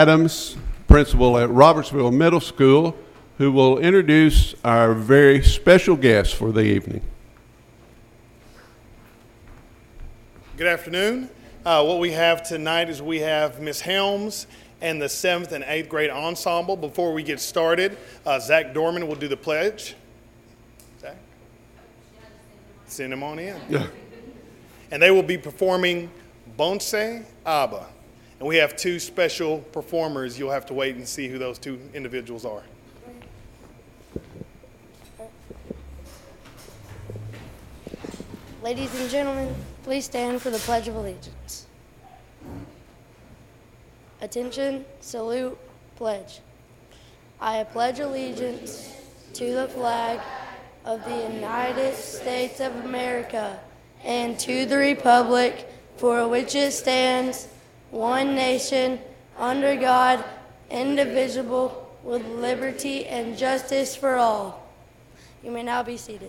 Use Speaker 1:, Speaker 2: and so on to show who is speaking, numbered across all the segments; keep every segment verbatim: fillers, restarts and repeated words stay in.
Speaker 1: Adams, principal at Robertsville Middle School, who will introduce our very special guest for the evening.
Speaker 2: Good afternoon. Uh, what we have tonight is we have Miz Helms and the seventh and eighth grade ensemble. Before we get started, uh, Zach Dorman will do the pledge. Zach? Send him on in.
Speaker 1: Yeah.
Speaker 2: And they will be performing Bonse Abba. And we have two special performers. You'll have to wait and see who those two individuals are.
Speaker 3: Ladies and gentlemen, please stand for the Pledge of Allegiance. Attention, salute, pledge. I pledge allegiance to the flag of the United States of America and to the republic for which it stands, one nation, under God, indivisible, with liberty and justice for all. You may now be seated.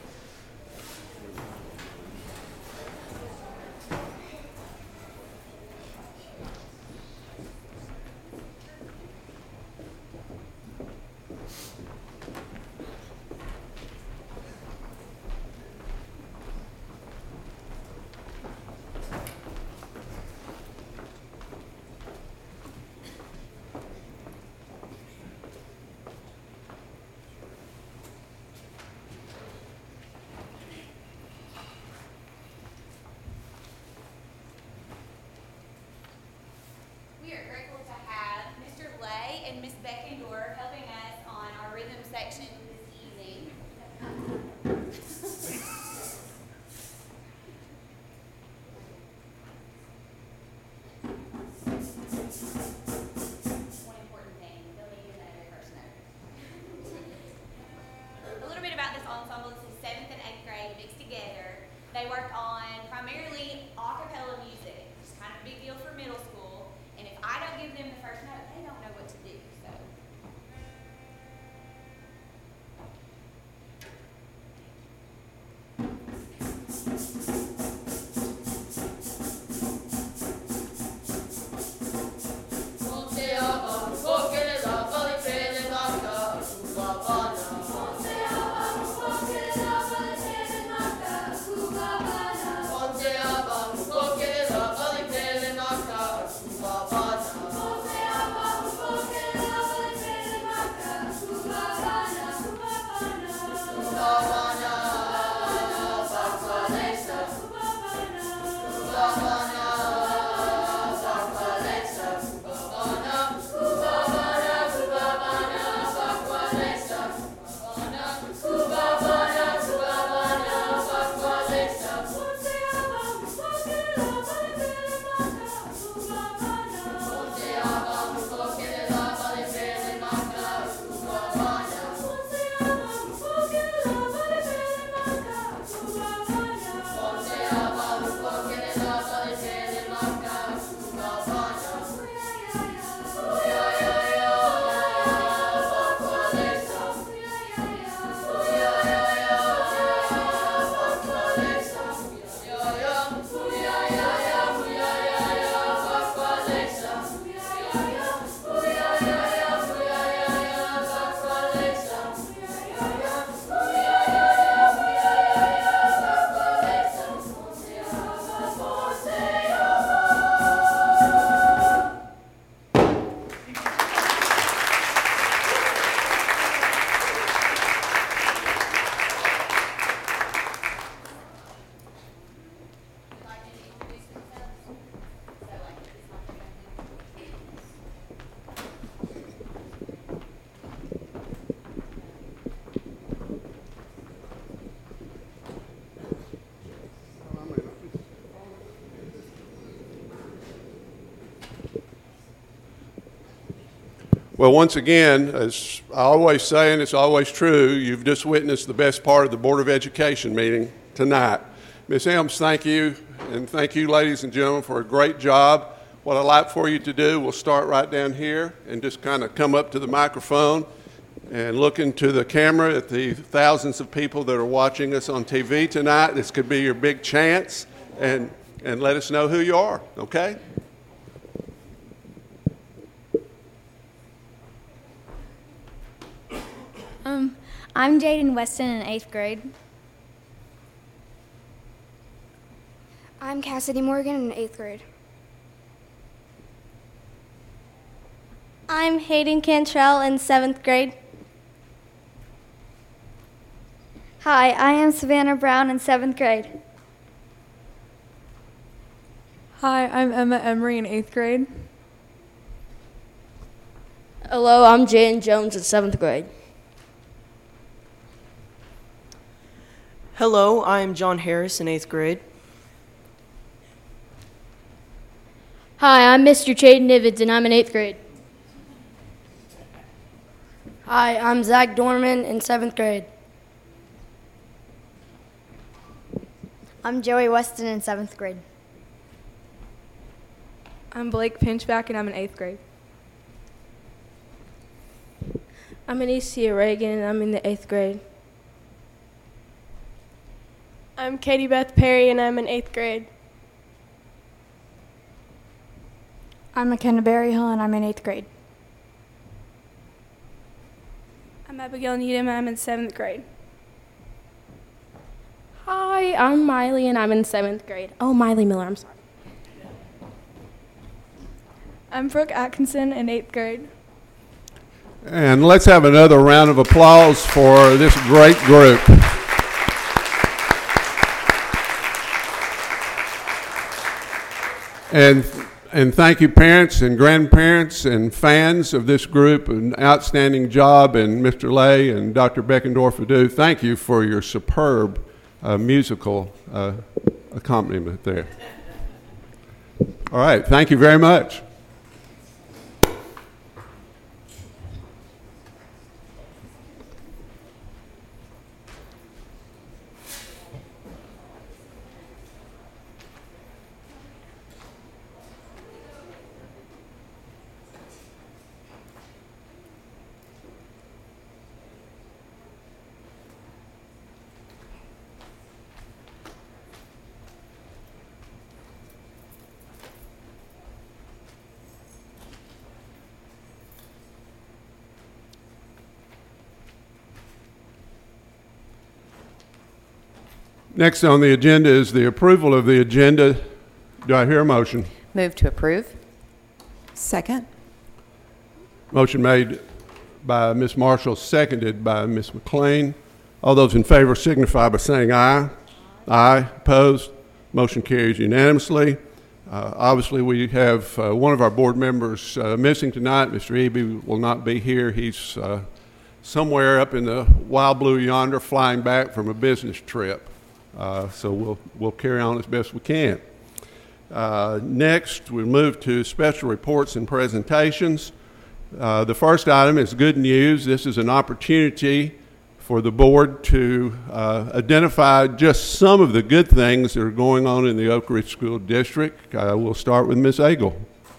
Speaker 4: They worked on primarily a cappella music, which is kind of a big deal for middle school. And if I don't give them the first note, they don't know what to do. So.
Speaker 1: Well, once again, as I always say, and it's always true, you've just witnessed the best part of the Board of Education meeting tonight. Miz Helms, thank you, and thank you, ladies and gentlemen, for a great job. What I'd like for you to do, we'll start right down here and just kind of come up to the microphone and look into the camera at the thousands of people that are watching us on T V tonight. This could be your big chance, and, and let us know who you are, okay?
Speaker 5: I'm Jaden Weston in eighth grade.
Speaker 6: I'm Cassidy Morgan in eighth grade.
Speaker 7: I'm Hayden Cantrell in seventh grade.
Speaker 8: Hi, I am Savannah Brown in seventh grade.
Speaker 9: Hi, I'm Emma Emery in eighth grade.
Speaker 3: Hello, I'm Jaden Jones in seventh grade.
Speaker 10: Hello, I'm John Harris in eighth grade.
Speaker 11: Hi, I'm Mister Chaden Nivids and I'm in eighth grade.
Speaker 3: Hi, I'm Zach Dorman in seventh grade.
Speaker 8: I'm Joey Weston in seventh grade.
Speaker 9: I'm Blake Pinchback and I'm in eighth grade.
Speaker 12: I'm Anicia Reagan and I'm in the eighth grade.
Speaker 13: I'm Katie Beth Perry and I'm in eighth grade.
Speaker 6: I'm McKenna Berryhill and I'm in eighth grade.
Speaker 14: I'm Abigail Needham and I'm in seventh grade.
Speaker 11: Hi, I'm Miley and I'm in seventh grade. Oh, Miley Miller, I'm sorry.
Speaker 9: I'm Brooke Atkinson in eighth grade.
Speaker 1: And let's have another round of applause for this great group. And and thank you, parents and grandparents and fans of this group. An outstanding job, and Mister Lay and Doctor Beckendorf do. Thank you for your superb uh, musical uh, accompaniment there. All right, thank you very much. Next on the agenda is the approval of the agenda. Do I hear a motion?
Speaker 15: Move to approve.
Speaker 16: Second.
Speaker 1: Motion made by Miz Marshall, seconded by Miz McLean. All those in favor signify by saying aye. Aye. Opposed? Motion carries unanimously. Uh, obviously, we have uh, one of our board members uh, missing tonight. Mister Eby will not be here. He's uh, somewhere up in the wild blue yonder flying back from a business trip. Uh, so we'll, we'll carry on as best we can. Uh, next, we move to special reports and presentations. Uh, the first item is good news. This is an opportunity for the board to uh, identify just some of the good things that are going on in the Oak Ridge School District. Uh, we'll start with Miz Agle.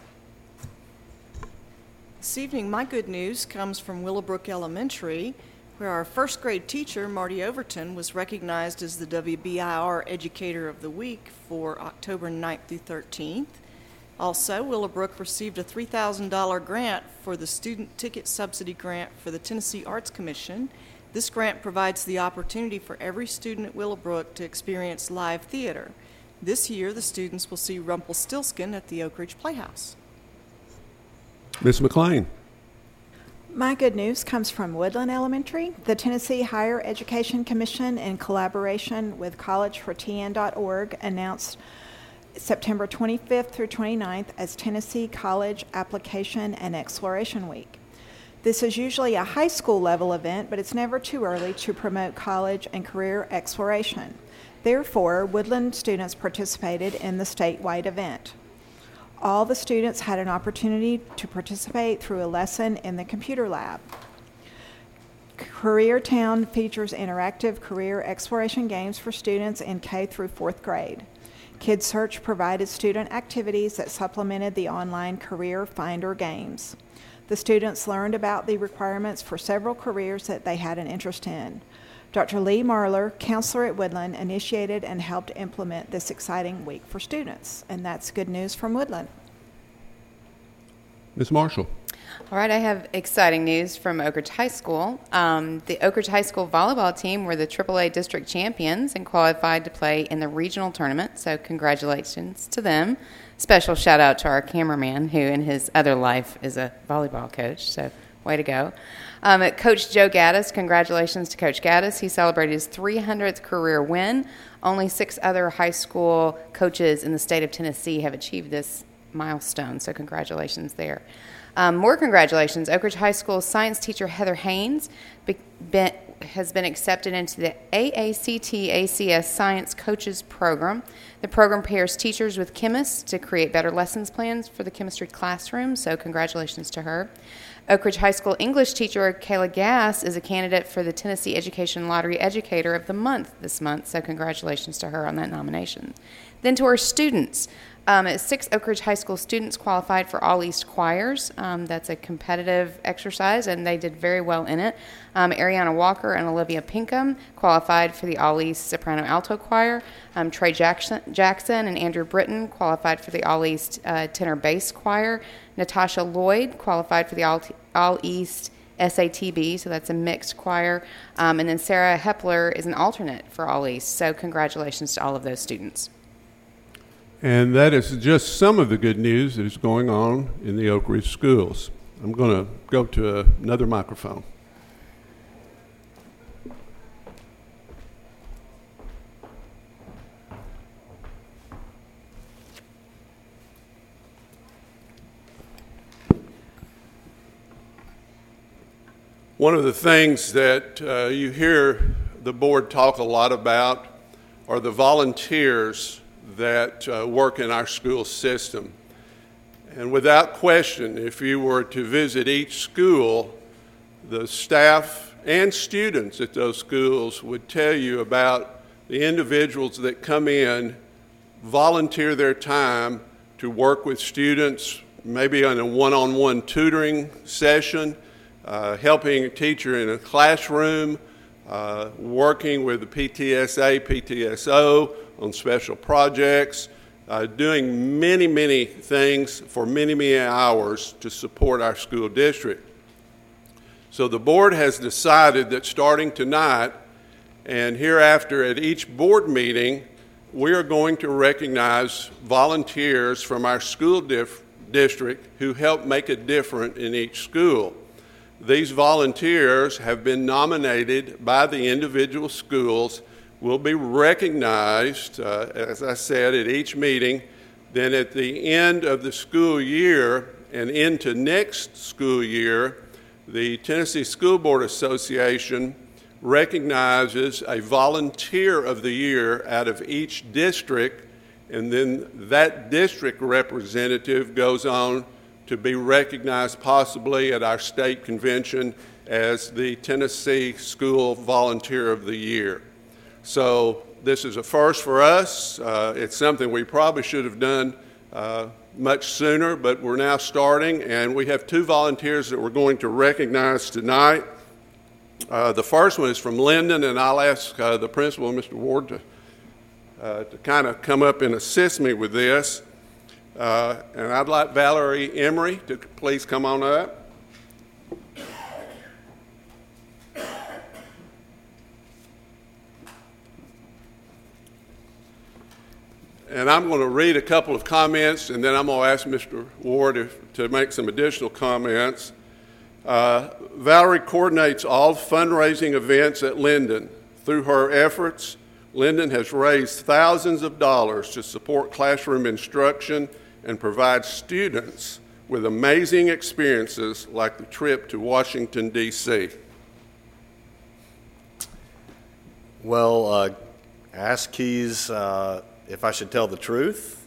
Speaker 16: This evening, my good news comes from Willowbrook Elementary, where our first grade teacher, Marty Overton, was recognized as the W B I R Educator of the Week for October ninth through thirteenth. Also, Willowbrook received a three thousand dollars grant for the Student Ticket Subsidy Grant for the Tennessee Arts Commission. This grant provides the opportunity for every student at Willowbrook to experience live theater. This year, the students will see Rumpelstiltskin at the Oak Ridge Playhouse.
Speaker 1: Miz McLean.
Speaker 17: My good news comes from Woodland Elementary. The Tennessee Higher Education Commission, in collaboration with college for T N dot org, announced September twenty-fifth through twenty-ninth as Tennessee College Application and Exploration Week. This is usually a high school level event, but it's never too early to promote college and career exploration. Therefore, Woodland students participated in the statewide event. All the students had an opportunity to participate through a lesson in the computer lab. Career Town features interactive career exploration games for students in K through fourth grade. KidSearch provided student activities that supplemented the online Career Finder games. The students learned about the requirements for several careers that they had an interest in. Doctor Lee Marler, counselor at Woodland, initiated and helped implement this exciting week for students. And that's good news from Woodland.
Speaker 1: Miz Marshall.
Speaker 15: All right, I have exciting news from Oak Ridge High School. Um, the Oak Ridge High School volleyball team were the triple A district champions and qualified to play in the regional tournament, so congratulations to them. Special shout out to our cameraman, who in his other life is a volleyball coach, so way to go. Um, Coach Joe Gaddis, congratulations to Coach Gaddis. He celebrated his three hundredth career win. Only six other high school coaches in the state of Tennessee have achieved this milestone, so congratulations there. Um, more congratulations. Oak Ridge High School science teacher Heather Haynes be, be, has been accepted into the A A C T A C S Science Coaches Program. The program pairs teachers with chemists to create better lessons plans for the chemistry classroom, so congratulations to her. Oak Ridge High School English teacher Kayla Gass is a candidate for the Tennessee Education Lottery Educator of the Month this month, so congratulations to her on that nomination. Then to our students. Um, six Oak Ridge High School students qualified for All East Choirs. Um, that's a competitive exercise, and they did very well in it. Um, Ariana Walker and Olivia Pinkham qualified for the All East Soprano Alto Choir. Um, Trey Jackson, Jackson and Andrew Britton qualified for the All East uh, Tenor Bass Choir. Natasha Lloyd qualified for the All, All East S A T B, so that's a mixed choir. Um, and then Sarah Hepler is an alternate for All East, so congratulations to all of those students.
Speaker 1: And that is just some of the good news that is going on in the Oak Ridge schools. I'm going to go to uh, another microphone. One of the things that uh, you hear the board talk a lot about are the volunteers that uh, work in our school system. And without question, if you were to visit each school, the staff and students at those schools would tell you about the individuals that come in, volunteer their time to work with students, maybe on a one-on-one tutoring session, uh, helping a teacher in a classroom, uh, working with the P T S A, P T S O, on special projects, uh, doing many, many things for many, many hours to support our school district. So the board has decided that starting tonight and hereafter at each board meeting, we are going to recognize volunteers from our school dif- district who help make a difference in each school. These volunteers have been nominated by the individual schools, will be recognized, uh, as I said, at each meeting. Then at the end of the school year and into next school year, the Tennessee School Board Association recognizes a volunteer of the year out of each district, and then that district representative goes on to be recognized possibly at our state convention as the Tennessee School Volunteer of the Year. So this is a first for us. Uh, it's something we probably should have done uh, much sooner, but we're now starting, and we have two volunteers that we're going to recognize tonight. Uh, the first one is from Linden, and I'll ask uh, the principal, Mister Ward, to, uh, to kind of come up and assist me with this. Uh, and I'd like Valerie Emery to please come on up. And I'm going to read a couple of comments, and then I'm going to ask Mister Ward if, to make some additional comments. Uh, Valerie coordinates all fundraising events at Linden. Through her efforts, Linden has raised thousands of dollars to support classroom instruction and provide students with amazing experiences like the trip to Washington, D C
Speaker 18: Well, uh, ask Keys uh, if I should tell the truth.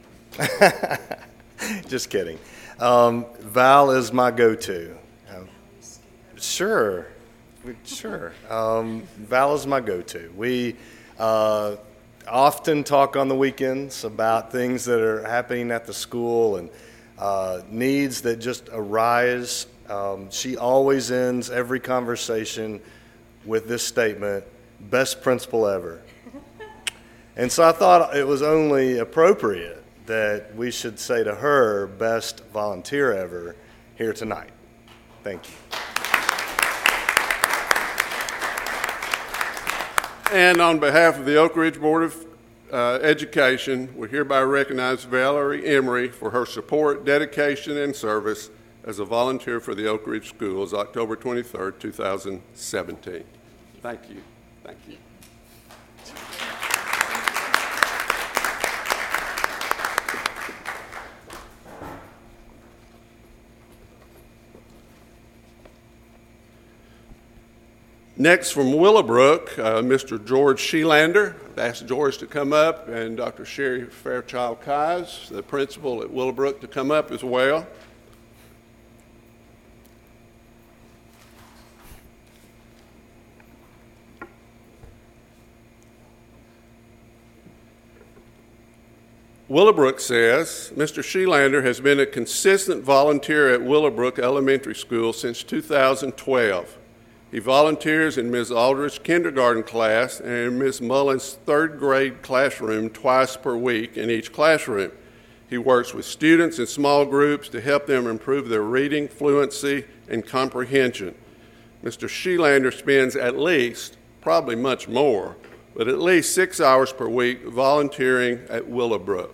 Speaker 18: Just kidding. Um, Val is my go-to. Um, sure, sure. Um, Val is my go-to. We uh, often talk on the weekends about things that are happening at the school and uh, needs that just arise. Um, she always ends every conversation with this statement, "Best principal ever." And so I thought it was only appropriate that we should say to her, "Best volunteer ever," here tonight. Thank you.
Speaker 1: And on behalf of the Oak Ridge Board of uh, Education, we hereby recognize Valerie Emery for her support, dedication, and service as a volunteer for the Oak Ridge Schools, October twenty-third, two thousand seventeen. Thank you. Thank you. Next from Willowbrook, uh, Mister George Shelander. I've asked George to come up, and Doctor Sherry Fairchild-Keyes, the principal at Willowbrook, to come up as well. Willowbrook says, Mister Shelander has been a consistent volunteer at Willowbrook Elementary School since two thousand twelve. He volunteers in Miz Aldridge's kindergarten class and in Miz Mullins' third grade classroom twice per week in each classroom. He works with students in small groups to help them improve their reading, fluency, and comprehension. Mister Shelander spends at least, probably much more, but at least six hours per week volunteering at Willowbrook.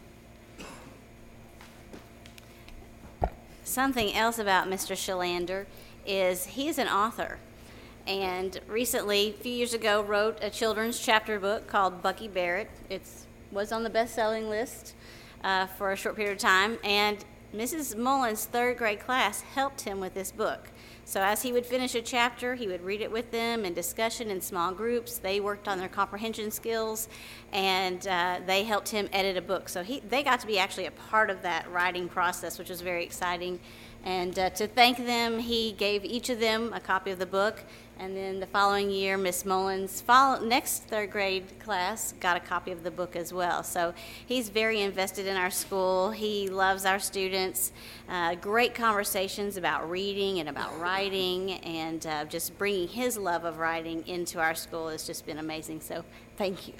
Speaker 19: Something else about Mister Shelander is he's an author, and recently, a few years ago, wrote a children's chapter book called Bucky Barrett. It was on the best-selling list uh, for a short period of time, and Missus Mullins' third grade class helped him with this book. So as he would finish a chapter, he would read it with them in discussion in small groups. They worked on their comprehension skills, and uh, they helped him edit a book. So he, they got to be actually a part of that writing process, which was very exciting. And uh, to thank them, he gave each of them a copy of the book. And then the following year, Miss Mullins' follow, next third grade class got a copy of the book as well. So he's very invested in our school. He loves our students. Uh, great conversations about reading and about writing, and uh, just bringing his love of writing into our school has just been amazing. So thank you.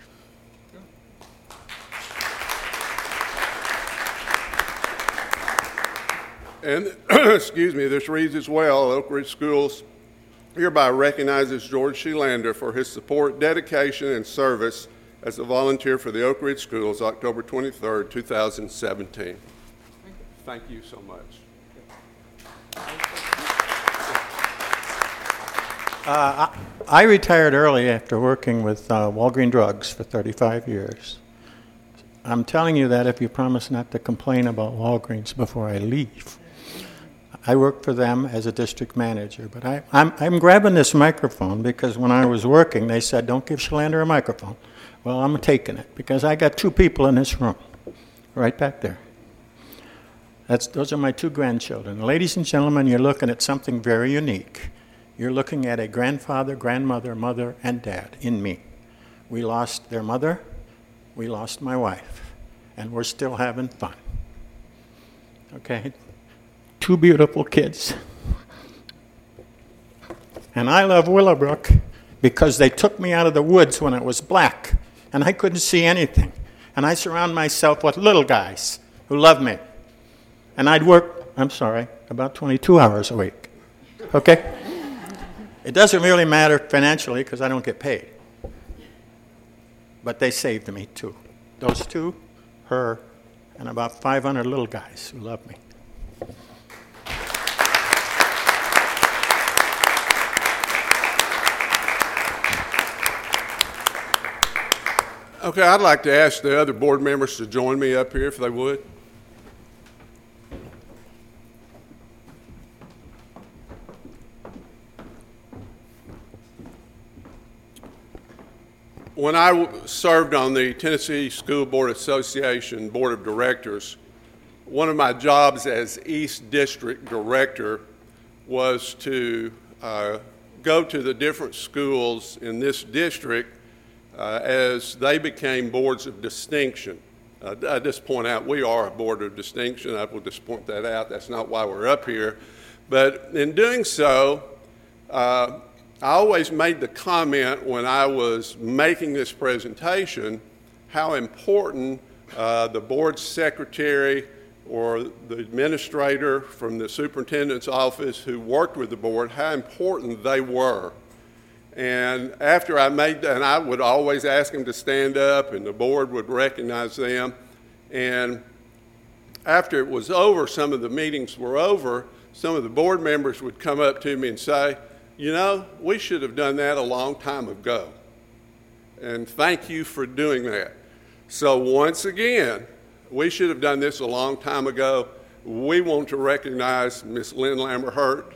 Speaker 1: And, excuse me, this reads as well, Oak Ridge Schools hereby recognizes George Shelander for his support, dedication, and service as a volunteer for the Oak Ridge Schools, October twenty-third, two thousand seventeen. Thank you so much.
Speaker 20: Uh, I, I retired early after working with uh, Walgreen Drugs for thirty-five years. I'm telling you that if you promise not to complain about Walgreens before I leave. I worked for them as a district manager, but I, I'm, I'm grabbing this microphone because when I was working, they said, don't give Shelander a microphone. Well, I'm taking it because I got two people in this room, right back there. That's, those are my two grandchildren. Ladies and gentlemen, you're looking at something very unique. You're looking at a grandfather, grandmother, mother, and dad in me. We lost their mother, we lost my wife, and we're still having fun. Okay? Two beautiful kids. And I love Willowbrook because they took me out of the woods when it was black and I couldn't see anything. And I surround myself with little guys who love me. And I'd work, I'm sorry, about twenty-two hours a week. Okay? It doesn't really matter financially because I don't get paid. But they saved me too. Those two, her, and about five hundred little guys who love me.
Speaker 1: Okay, I'd like to ask the other board members to join me up here if they would. When I w- served on the Tennessee School Board Association Board of Directors, one of my jobs as East District Director was to uh, go to the different schools in this district uh, as they became boards of distinction. Uh, I just point out we are a board of distinction. I will just point that out. That's not why we're up here. But in doing so, uh, I always made the comment when I was making this presentation how important uh, the board secretary or the administrator from the superintendent's office who worked with the board how important they were. And after I made that, and I would always ask them to stand up, and the board would recognize them. And after it was over, some of the meetings were over, some of the board members would come up to me and say, you know, we should have done that a long time ago. And thank you for doing that. So once again, we should have done this a long time ago. We want to recognize Miss Lynn Lamberhurt.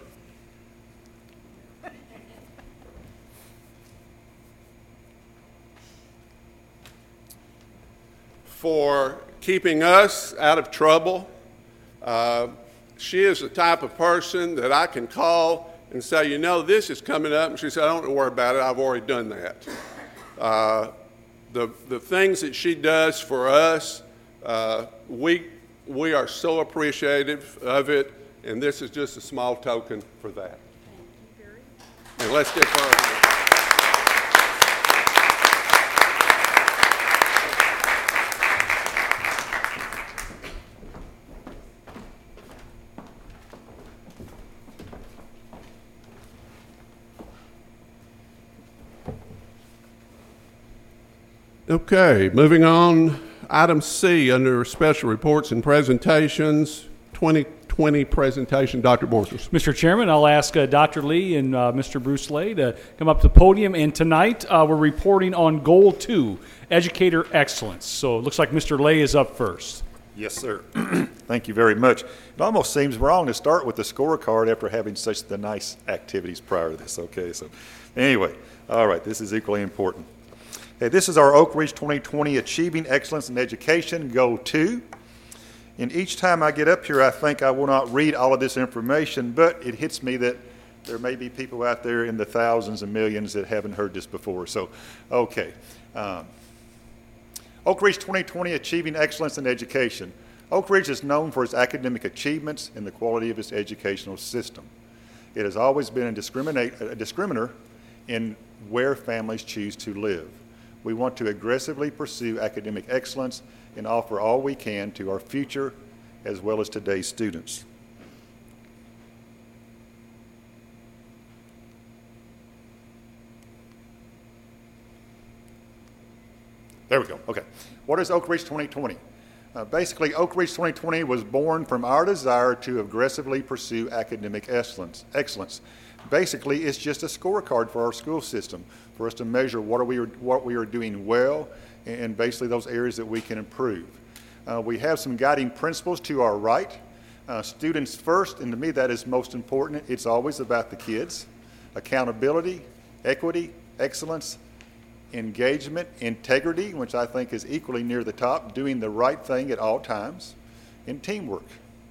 Speaker 1: For keeping us out of trouble. Uh, she is the type of person that I can call and say, you know, this is coming up. And she said, I don't worry about it. I've already done that. Uh, the, the things that she does for us, uh, we, we are so appreciative of it. And this is just a small token for that. And let's give her a Okay, moving on, item C under special reports and presentations, twenty twenty presentation, Doctor Borchers.
Speaker 21: Mister Chairman, I'll ask uh, Doctor Lee and uh, Mister Bruce Lay to come up to the podium. And tonight uh, we're reporting on Goal two, Educator Excellence. So it looks like Mister Lay is up first.
Speaker 22: Yes, sir. Thank you very much. It almost seems wrong to start with the scorecard after having such the nice activities prior to this. Okay, so anyway, all right, this is equally important. Okay, this is our Oak Ridge twenty twenty Achieving Excellence in Education, Goal two. And each time I get up here, I think I will not read all of this information, but it hits me that there may be people out there in the thousands and millions that haven't heard this before. So, okay. Um, Oak Ridge twenty twenty Achieving Excellence in Education. Oak Ridge is known for its academic achievements and the quality of its educational system. It has always been a, discriminate, a discriminator in where families choose to live. We want to aggressively pursue academic excellence and offer all we can to our future as well as today's students. There we go. Okay. What is Oak Ridge twenty twenty? Uh, basically, Oak Ridge twenty twenty was born from our desire to aggressively pursue academic excellence. excellence. Basically, it's just a scorecard for our school system, for us to measure what are we what we are doing well, and basically those areas that we can improve. Uh, we have some guiding principles to our right. Uh, students first, and to me that is most important. It's always about the kids. Accountability, equity, excellence, engagement, integrity, which I think is equally near the top, doing the right thing at all times, and teamwork.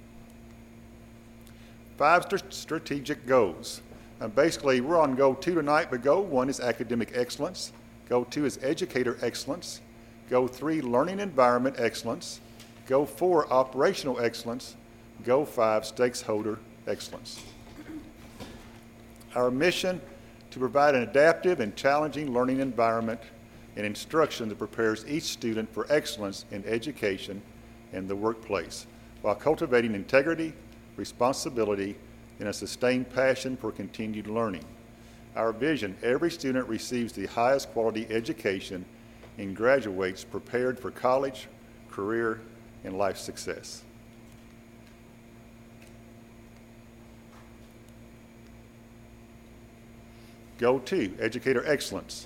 Speaker 22: Five st- strategic goals. Uh, basically, we're on Goal two tonight, but Goal one is academic excellence. Goal two is educator excellence. Goal three, learning environment excellence. Goal four, operational excellence. Goal five, stakeholder excellence. Our mission, to provide an adaptive and challenging learning environment and instruction that prepares each student for excellence in education and the workplace, while cultivating integrity, responsibility, and a sustained passion for continued learning. Our vision, every student receives the highest quality education and graduates prepared for college, career, and life success. Goal two, educator excellence.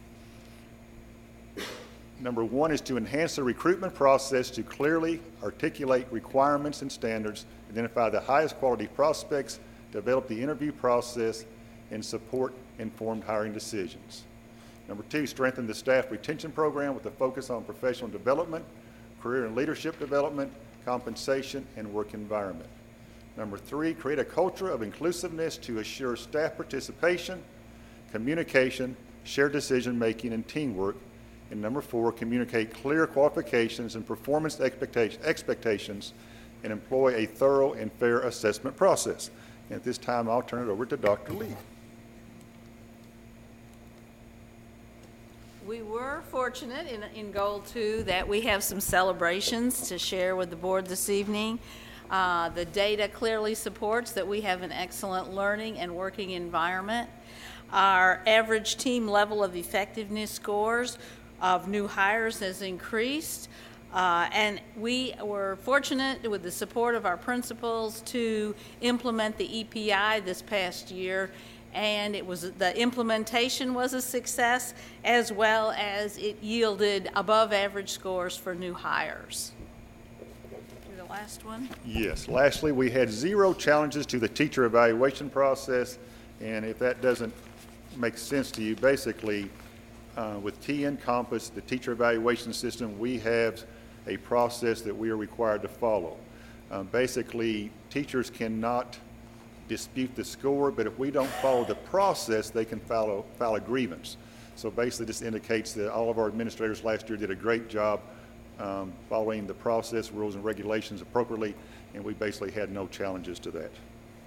Speaker 22: Number one is to enhance the recruitment process to clearly articulate requirements and standards, identify the highest quality prospects, develop the interview process, and support informed hiring decisions. Number two, strengthen the staff retention program with a focus on professional development, career and leadership development, compensation, and work environment. Number three, create a culture of inclusiveness to assure staff participation, communication, shared decision-making, and teamwork. And number four, communicate clear qualifications and performance expectation, expectations and employ a thorough and fair assessment process. And at this time, I'll turn it over to Doctor Lee.
Speaker 2: We were fortunate in, in Goal two that we have some celebrations to share with the board this evening. Uh, the data clearly supports that we have an excellent learning and working environment. Our average team level of effectiveness scores of new hires has increased. Uh, and we were fortunate with the support of our principals to implement the E P I this past year, and it was the implementation was a success, as well as it yielded above average scores for new hires. The last one.
Speaker 22: Yes. Lastly, we had zero challenges to the teacher evaluation process, and if that doesn't make sense to you, basically uh, with T N Compass, the teacher evaluation system, we have a process that we are required to follow. Uh, basically, teachers cannot dispute the score, but if we don't follow the process, they can file a, file a grievance. So basically, this indicates that all of our administrators last year did a great job um, following the process, rules, and regulations appropriately, and we basically had no challenges to that.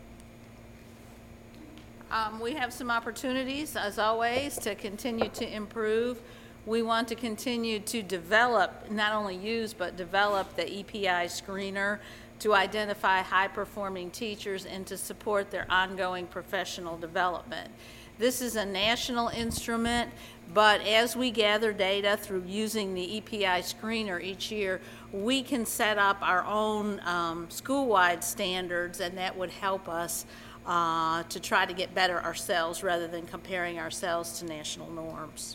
Speaker 2: Um, we have some opportunities, as always, to continue to improve. We want to continue to develop, not only use, but develop the E P I screener to identify high-performing teachers and to support their ongoing professional development. This is a national instrument, but as we gather data through using the E P I screener each year, we can set up our own um, school-wide standards, and that would help us uh, to try to get better ourselves rather than comparing ourselves to national norms.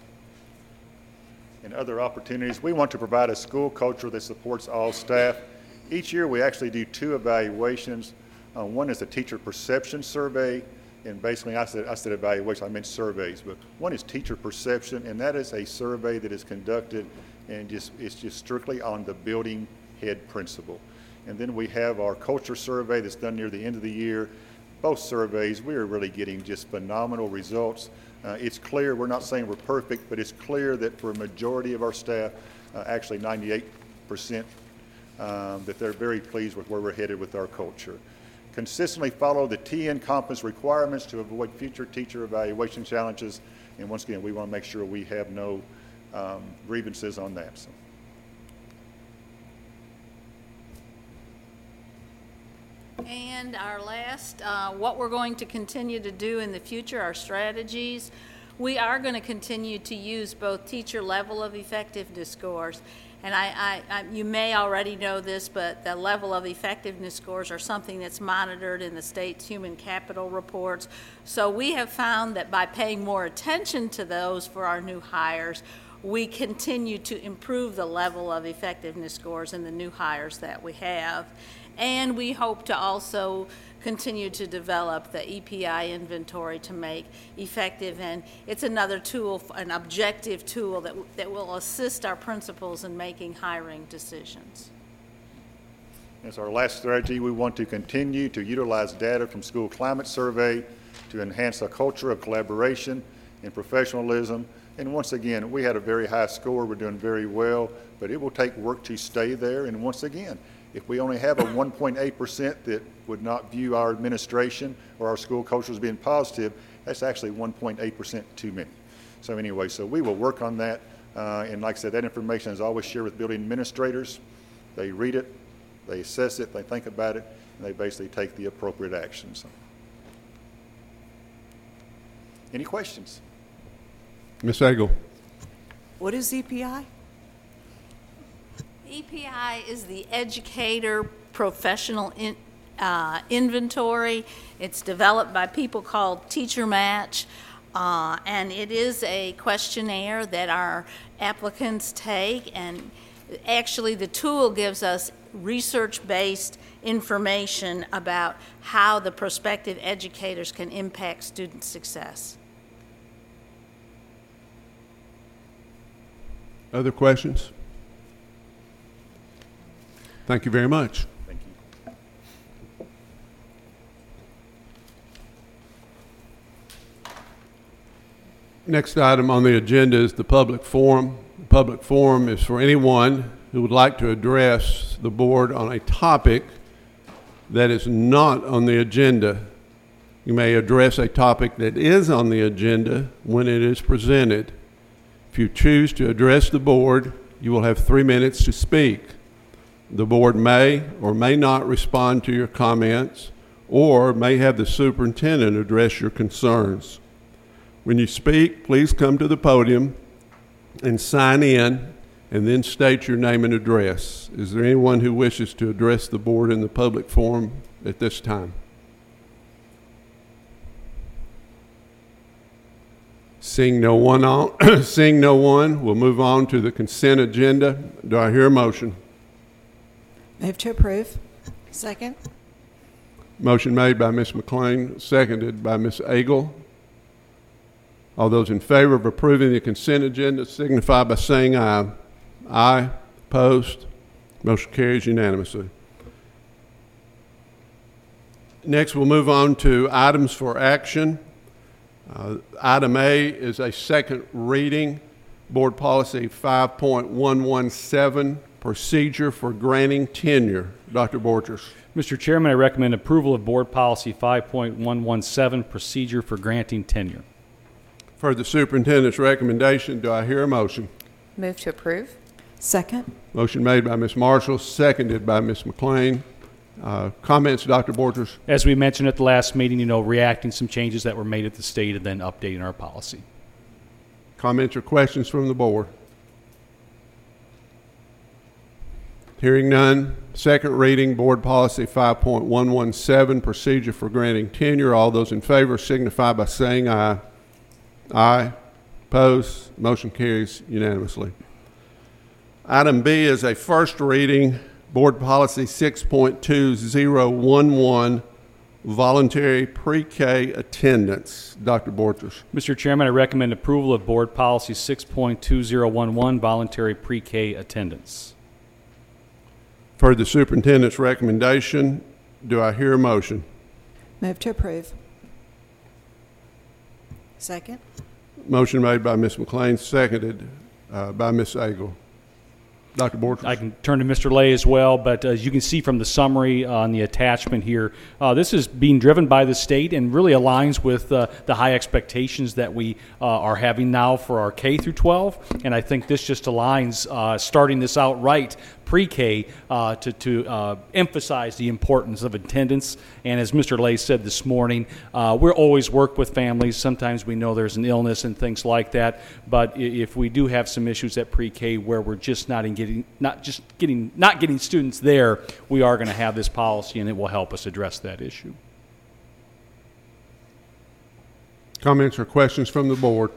Speaker 22: And other opportunities, we want to provide a school culture that supports all staff. Each year we actually do two evaluations. Uh, one is a teacher perception survey, and basically I said, I said evaluation, I meant surveys, but one is teacher perception, and that is a survey that is conducted and just it's just strictly on the building head principal. And then we have our culture survey that's done near the end of the year. Both surveys, we are really getting just phenomenal results. Uh, it's clear, we're not saying we're perfect, but it's clear that for a majority of our staff, uh, actually ninety-eight percent, um, that they're very pleased with where we're headed with our culture. Consistently follow the T N Compass requirements to avoid future teacher evaluation challenges. And once again, we want to make sure we have no um, grievances on that. So.
Speaker 2: And our last, uh, what we're going to continue to do in the future, our strategies. We are going to continue to use both teacher level of effectiveness scores. And I, I, I, you may already know this, but the level of effectiveness scores are something that's monitored in the state's human capital reports. So we have found that by paying more attention to those for our new hires, we continue to improve the level of effectiveness scores in the new hires that we have. And we hope to also continue to develop the E P I inventory to make effective. And it's another tool, an objective tool that, that will assist our principals in making hiring decisions.
Speaker 22: As our last strategy, we want to continue to utilize data from school climate survey to enhance a culture of collaboration and professionalism. And once again, we had a very high score. We're doing very well, but it will take work to stay there. And once again, if we only have a one point eight percent that would not view our administration or our school culture as being positive, that's actually one point eight percent too many. So anyway, so we will work on that. Uh, and like I said, that information is always shared with building administrators. They read it, they assess it, they think about it, and they basically take the appropriate actions. Any questions?
Speaker 1: Miz Agel.
Speaker 16: What is E P I?
Speaker 2: E P I is the Educator Professional in, uh, Inventory. It's developed by people called Teacher Match, uh, and it is a questionnaire that our applicants take, and actually the tool gives us research-based information about how the prospective educators can impact student success.
Speaker 1: Other questions? Thank you very much.
Speaker 22: Thank you.
Speaker 1: Next item on the agenda is the public forum. The public forum is for anyone who would like to address the board on a topic that is not on the agenda. You may address a topic that is on the agenda when it is presented. If you choose to address the board, you will have three minutes to speak. The board may or may not respond to your comments, or may have the superintendent address your concerns. When you speak, please come to the podium and sign in, and then state your name and address. Is there anyone who wishes to address the board in the public forum at this time? Seeing no one, on, seeing no one, we'll move on to the consent agenda. Do I hear a motion?
Speaker 16: Move to approve. Second.
Speaker 1: Motion made by Miz McLean, seconded by Miz Agle. All those in favor of approving the consent agenda signify by saying aye. Aye. Opposed? Motion carries unanimously. Next, we'll move on to items for action. Uh, item A is a second reading, Board Policy five point one one seven, Procedure for Granting Tenure. Doctor Borchers.
Speaker 21: Mister Chairman, I recommend approval of Board Policy five point one one seven, Procedure for Granting Tenure.
Speaker 1: For the superintendent's recommendation, do I hear a motion?
Speaker 15: Move to approve.
Speaker 16: Second.
Speaker 1: Motion made by Miz Marshall, seconded by Miz McLean. Uh, comments, Doctor Borchers?
Speaker 21: As we mentioned at the last meeting, you know, reacting some changes that were made at the state and then updating our policy.
Speaker 1: Comments or questions from the board? Hearing none. Second reading, Board Policy five point one one seven, Procedure for Granting Tenure. All those in favor signify by saying aye. Aye. Opposed? Motion carries unanimously. Item B is a first reading, Board Policy six point two zero one one, Voluntary Pre-K Attendance. Doctor Borchers.
Speaker 21: Mister Chairman, I recommend approval of Board Policy six point two zero one one, Voluntary Pre-K Attendance.
Speaker 1: For the superintendent's recommendation, do I hear a motion?
Speaker 16: Move to approve. Second.
Speaker 1: Motion made by Miz McLean, seconded uh, by Miz Agle. Doctor Borchers.
Speaker 21: I can turn to Mister Lay as well, but as you can see from the summary on the attachment here, uh, this is being driven by the state and really aligns with uh, the high expectations that we uh, are having now for our K through twelve, and I think this just aligns uh, starting this out right pre-K uh, to, to uh, emphasize the importance of attendance. And as Mister Lay said this morning, uh, we're always work with families. Sometimes we know there's an illness and things like that, but if we do have some issues at pre-K where we're just not in getting, not just getting, not getting students there, we are going to have this policy, and it will help us address that issue.
Speaker 1: Comments or questions from the board?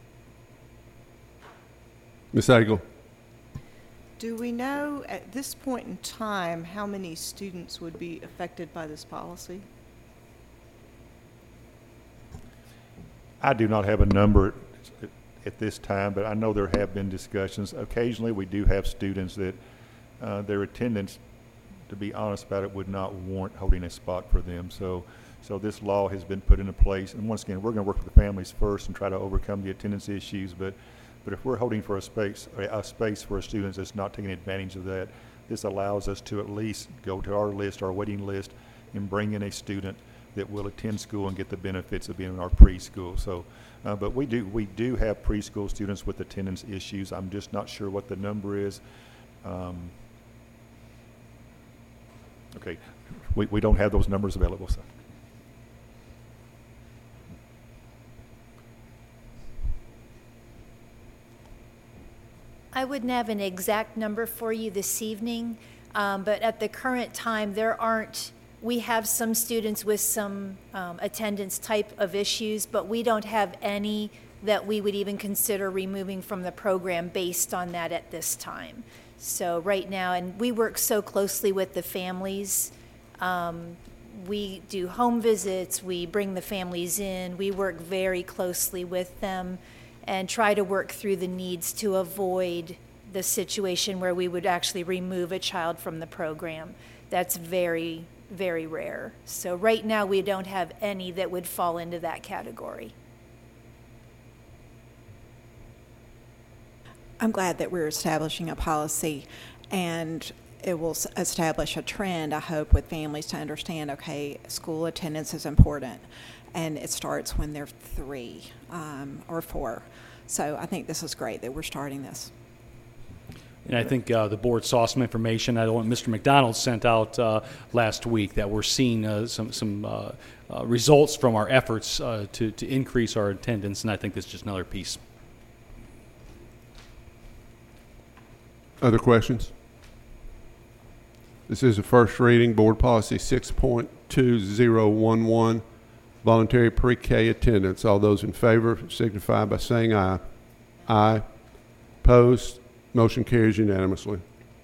Speaker 1: Miz Agle.
Speaker 16: Do we know at this point in time how many students would be affected by this policy?
Speaker 22: I do not have a number at, at this time, but I know there have been discussions. Occasionally we do have students that uh, their attendance, to be honest about it, would not warrant holding a spot for them. So, so this law has been put into place. And once again, we're going to work with the families first and try to overcome the attendance issues. But But if we're holding for a space, a space for a student that's not taking advantage of that, this allows us to at least go to our list, our waiting list, and bring in a student that will attend school and get the benefits of being in our preschool. So, uh, but we do we do have preschool students with attendance issues. I'm just not sure what the number is. Um, okay, we we don't have those numbers available. So.
Speaker 4: I wouldn't have an exact number for you this evening, um, but at the current time, there aren't, we have some students with some um, attendance type of issues, but we don't have any that we would even consider removing from the program based on that at this time. So right now, and we work so closely with the families. Um, we do home visits, we bring the families in, we work very closely with them and try to work through the needs to avoid the situation where we would actually remove a child from the program. That's very, very rare. So right now we don't have any that would fall into that category.
Speaker 17: I'm glad that we're establishing a policy, and it will establish a trend, I hope, with families to understand, okay, school attendance is important, and it starts when they're three um, or four. So I think this is great that we're starting this.
Speaker 21: And I think uh, the board saw some information I know Mister McDonald sent out uh, last week that we're seeing uh, some some uh, uh, results from our efforts uh, to to increase our attendance, and I think this is just another piece.
Speaker 1: Other questions? This is a first reading, Board Policy six point two zero one one, voluntary pre-K attendance. All those in favor signify by saying aye. Aye. Opposed? Motion carries unanimously.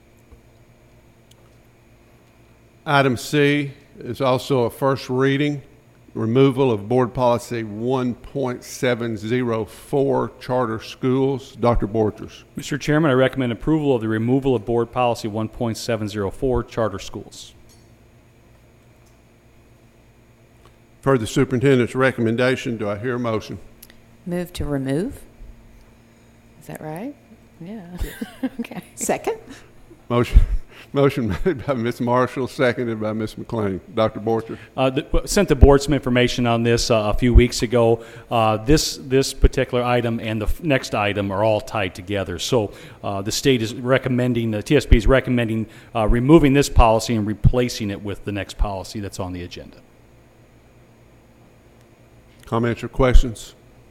Speaker 1: Item C is also a first reading, removal of Board Policy one point seven zero four, Charter Schools. Doctor Borchers.
Speaker 21: Mister Chairman, I recommend approval of the removal of Board Policy one point seven zero four, Charter Schools.
Speaker 1: For the superintendent's recommendation, do I hear a motion?
Speaker 15: Move to remove. Is that right? Yeah. Okay.
Speaker 17: Second.
Speaker 1: Motion, motion made by Miz Marshall, seconded by Miz McLean. Doctor Borchers.
Speaker 21: Uh, the, sent the board some information on this uh, a few weeks ago. Uh, this this particular item and the f- next item are all tied together. So uh, the state is recommending, the T S P is recommending uh, removing this policy and replacing it with the next policy that's on the agenda.
Speaker 1: Comments or questions?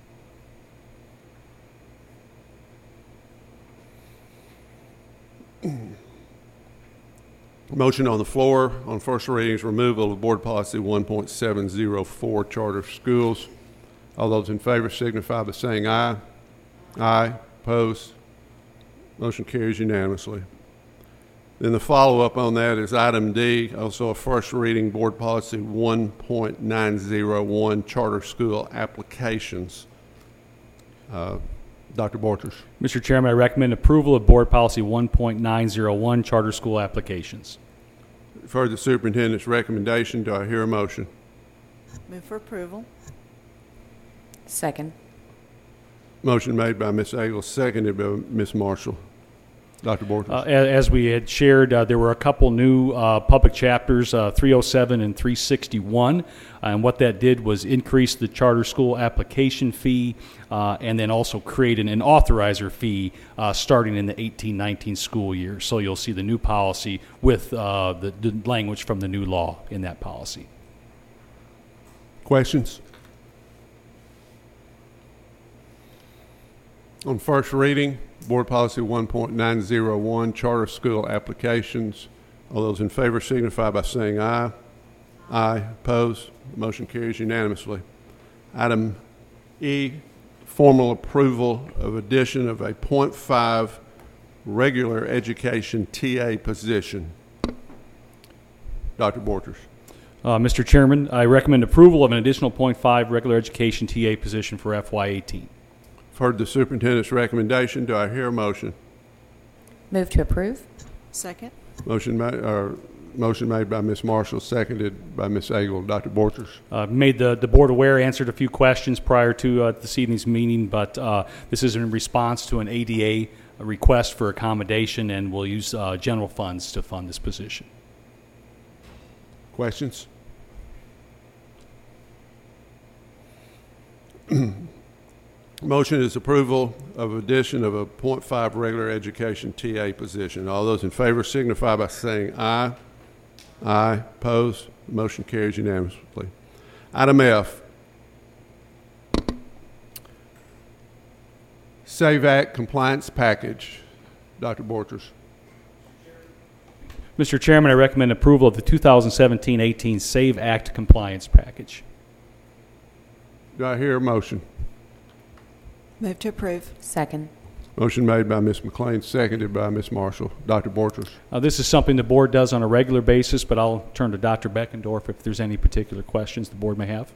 Speaker 1: Motion on the floor on first reading is removal of Board Policy one point seven zero four, Charter Schools. All those in favor signify by saying aye. Aye. Opposed? Motion carries unanimously. Then the follow-up on that is item D, also a first reading, Board Policy one point nine zero one, Charter School Applications. Uh, Doctor Borchers.
Speaker 21: Mister Chairman, I recommend approval of Board Policy one point nine zero one, Charter School Applications.
Speaker 1: For the superintendent's recommendation, do I hear a motion?
Speaker 16: Move for approval.
Speaker 15: Second.
Speaker 1: Motion made by Miz Eagle, seconded by Miz Marshall. Doctor Borchers.
Speaker 21: Uh, as we had shared, uh, there were a couple new uh, public chapters, uh, three oh seven and three sixty-one, and what that did was increase the charter school application fee uh, and then also create an, an authorizer fee uh, starting in the eighteen nineteen school year. So you'll see the new policy with uh, the, the language from the new law in that policy.
Speaker 1: Questions? On first reading, Board Policy one point nine zero one, Charter School Applications. All those in favor signify by saying aye. Aye. Opposed? Motion carries unanimously. Item E, formal approval of addition of a point five regular education T A position. Doctor Borchers.
Speaker 21: Uh, Mister Chairman, I recommend approval of an additional point five regular education T A position for F Y eighteen.
Speaker 1: Heard the superintendent's recommendation. Do I hear a motion?
Speaker 15: Move to approve.
Speaker 16: Second.
Speaker 1: Motion made, uh, motion made by Miz Marshall, seconded by Miz Eagle. Doctor Borchers.
Speaker 21: Uh, made the, the board aware, answered a few questions prior to uh, this evening's meeting, but uh, this is in response to an A D A request for accommodation, and we'll use uh, general funds to fund this position.
Speaker 1: Questions? Motion is approval of addition of a point five regular education T A position. All those in favor signify by saying aye. Aye. Opposed? Motion carries unanimously. Item F. SAVE Act compliance package. Doctor Borchers.
Speaker 21: Mister Chairman, I recommend approval of the two thousand seventeen eighteen SAVE Act compliance package.
Speaker 1: Do I hear a motion?
Speaker 16: Move to approve.
Speaker 15: Second.
Speaker 1: Motion made by Miz McLean, seconded by Miz Marshall. Doctor Borchers.
Speaker 21: Uh, this is something the board does on a regular basis, but I'll turn to Doctor Beckendorf if there's any particular questions the board may have.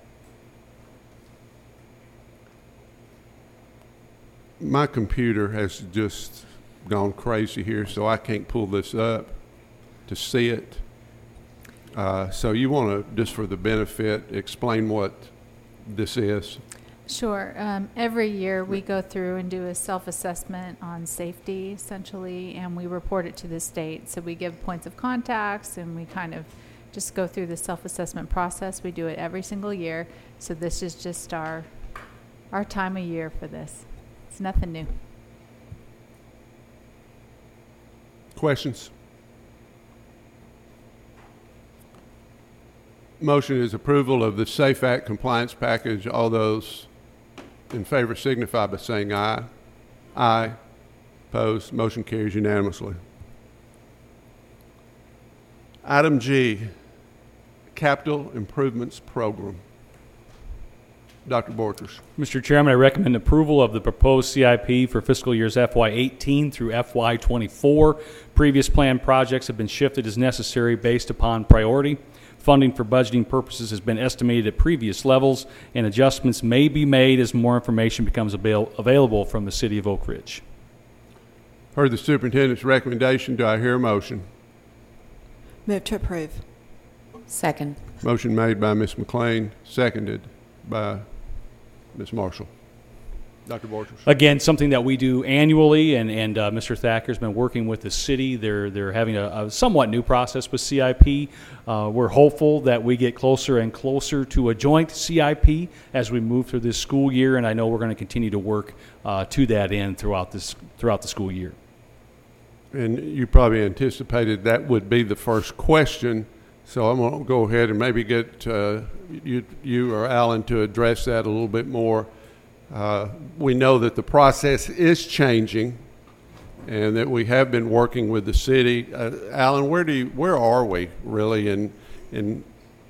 Speaker 1: My computer has just gone crazy here, so I can't pull this up to see it. Uh, so you want to, just for the benefit, explain what this is?
Speaker 5: Sure. Um, every year we go through and do a self-assessment on safety, essentially, and we report it to the state. So we give points of contacts, and we kind of just go through the self-assessment process. We do it every single year. So this is just our our time of year for this. It's nothing new.
Speaker 1: Questions? Motion is approval of the SAFE Act compliance package. All those in favor signify by saying aye. Aye. Opposed? Motion carries unanimously. Item G, Capital Improvements Program. Doctor Borchers.
Speaker 21: Mister Chairman, I recommend approval of the proposed C I P for fiscal years F Y eighteen through F Y twenty-four. Previous planned projects have been shifted as necessary based upon priority. Funding for budgeting purposes has been estimated at previous levels, and adjustments may be made as more information becomes avail- available from the City of Oak Ridge.
Speaker 1: Heard the superintendent's recommendation. Do I hear a motion?
Speaker 17: Move to approve.
Speaker 15: Second.
Speaker 1: Motion made by Miz McLean, seconded by Miz Marshall. Doctor Borchers.
Speaker 21: Again, something that we do annually, and, and uh, Mister Thacker's been working with the city. They're, they're having a, a somewhat new process with C I P. Uh, we're hopeful that we get closer and closer to a joint C I P as we move through this school year, and I know we're going to continue to work uh, to that end throughout, this, throughout the school year.
Speaker 1: And you probably anticipated that would be the first question, so I'm going to go ahead and maybe get uh, you, you or Alan to address that a little bit more. Uh, we know that the process is changing and that we have been working with the city. Uh, Alan, where do you, where are we really? And, and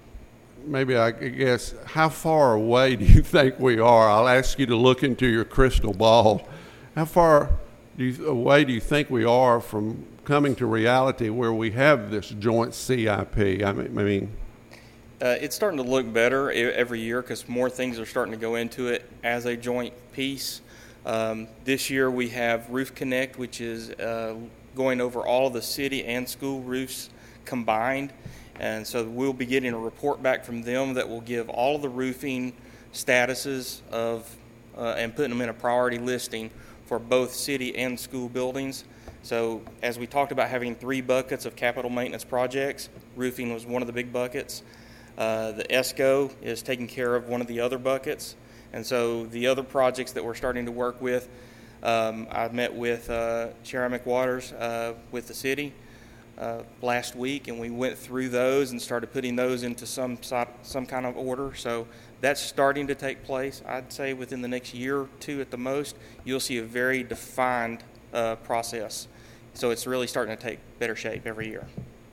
Speaker 1: maybe I guess, how far away do you think we are? I'll ask you to look into your crystal ball. How far do you, away do you think we are from coming to reality where we have this joint C I P? I mean, I mean
Speaker 7: Uh, it's starting to look better every year because more things are starting to go into it as a joint piece. Um, this year we have Roof Connect, which is uh, going over all the city and school roofs combined. And so we'll be getting a report back from them that will give all the roofing statuses of uh, and putting them in a priority listing for both city and school buildings. So as we talked about having three buckets of capital maintenance projects, roofing was one of the big buckets. Uh, the ESCO is taking care of one of the other buckets. And so the other projects that we're starting to work with, um, I met with uh, Chair McWaters uh, with the city uh, last week, and we went through those and started putting those into some some kind of order. So that's starting to take place. I'd say within the next year or two at the most, you'll see a very defined uh, process. So it's really starting to take better shape every year.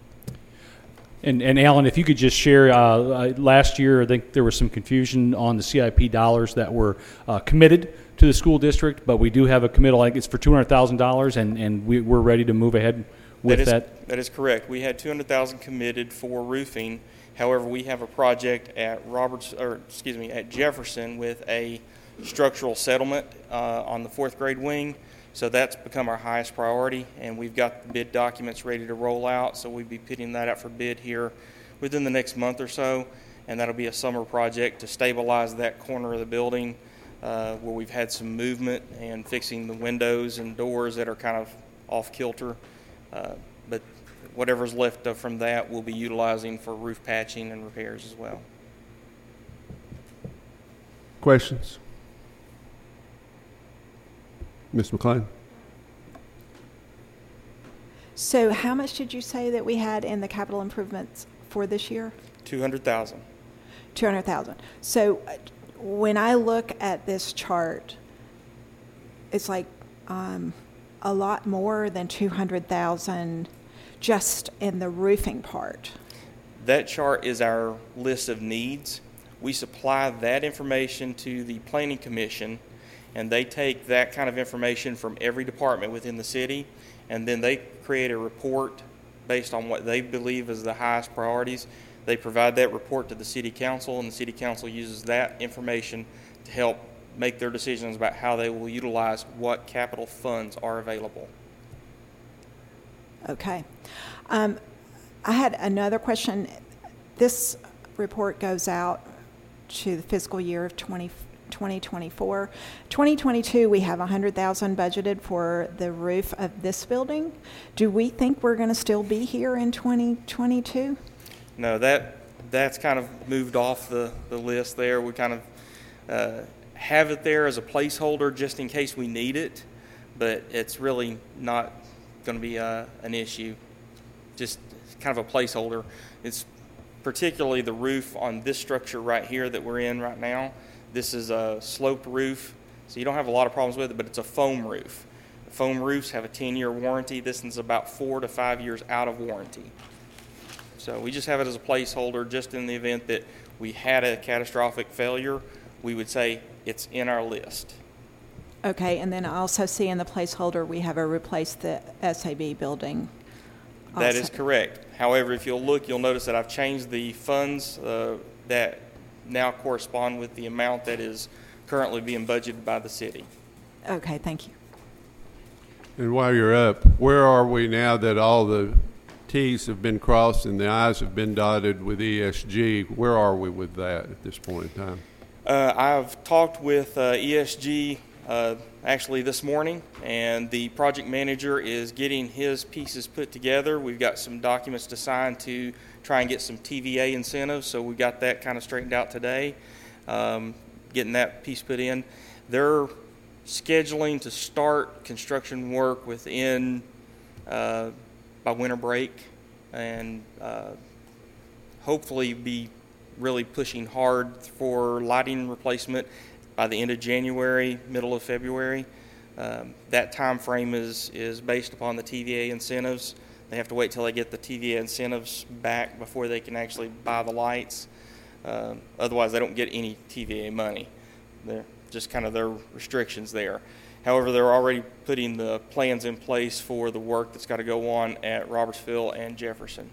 Speaker 21: And, and Alan, if you could just share, uh, last year I think there was some confusion on the C I P dollars that were uh, committed to the school district, but we do have a committal. I think it's for two hundred thousand dollars, and, and we, we're ready to move ahead with
Speaker 7: that. Is,
Speaker 21: that.
Speaker 7: That is correct. We had two hundred thousand dollars committed for roofing. However, we have a project at Roberts, or excuse me, at Jefferson with a structural settlement uh, on the fourth grade wing. So that's become our highest priority, and we've got the bid documents ready to roll out, so we'll be putting that out for bid here within the next month or so, and that'll be a summer project to stabilize that corner of the building uh, where we've had some movement and fixing the windows and doors that are kind of off kilter. Uh, but whatever's left from that we'll be utilizing for roof patching and repairs as well.
Speaker 1: Questions? Miz McLean.
Speaker 17: So how much did you say that we had in the capital improvements for this year?
Speaker 7: two hundred thousand dollars.
Speaker 17: two hundred thousand dollars. So uh, when I look at this chart, it's like um, a lot more than two hundred thousand dollars just in the roofing part.
Speaker 7: That chart is our list of needs. We supply that information to the Planning Commission, and they take that kind of information from every department within the city, and then they create a report based on what they believe is the highest priorities. They provide that report to the city council, and the city council uses that information to help make their decisions about how they will utilize what capital funds are available.
Speaker 17: Okay. Um, I had another question. This report goes out to the fiscal year of twenty twenty-four. twenty twenty-two, we have one hundred thousand dollars budgeted for the roof of this building. Do we think we're going to still be here in twenty twenty-two?
Speaker 7: No, that that's kind of moved off the, the list there. We kind of, uh, have it there as a placeholder just in case we need it, but it's really not going to be uh, an issue. Just kind of a placeholder. It's particularly the roof on this structure right here that we're in right now. This is a sloped roof, so you don't have a lot of problems with it, but it's a foam roof. Foam roofs have a ten-year warranty. This one's about four to five years out of warranty. So we just have it as a placeholder just in the event that we had a catastrophic failure. We would say it's in our list.
Speaker 17: Okay, and then I also see in the placeholder we have a replace the S A B building.
Speaker 7: That
Speaker 17: also.
Speaker 7: is correct. However, if you'll look, you'll notice that I've changed the funds uh, that now correspond with the amount that is currently being budgeted by the city.
Speaker 17: Okay, thank you.
Speaker 1: And while you're up, where are we now that all the T's have been crossed and the I's have been dotted with E S G? Where are we with that at this point in time?
Speaker 7: Uh, I've talked with uh, E S G uh, actually this morning, and the project manager is getting his pieces put together. We've got some documents to sign to try and get some T V A incentives, so we got that kind of straightened out today, um, getting that piece put in. They're scheduling to start construction work within uh, by winter break, and uh, hopefully be really pushing hard for lighting replacement by the end of January, middle of February. Um, that time frame is is based upon the T V A incentives. They have to wait till they get the T V A incentives back before they can actually buy the lights. Uh, otherwise, they don't get any T V A money. They're just kind of their restrictions there. However, they're already putting the plans in place for the work that's got to go on at Robertsville and Jefferson.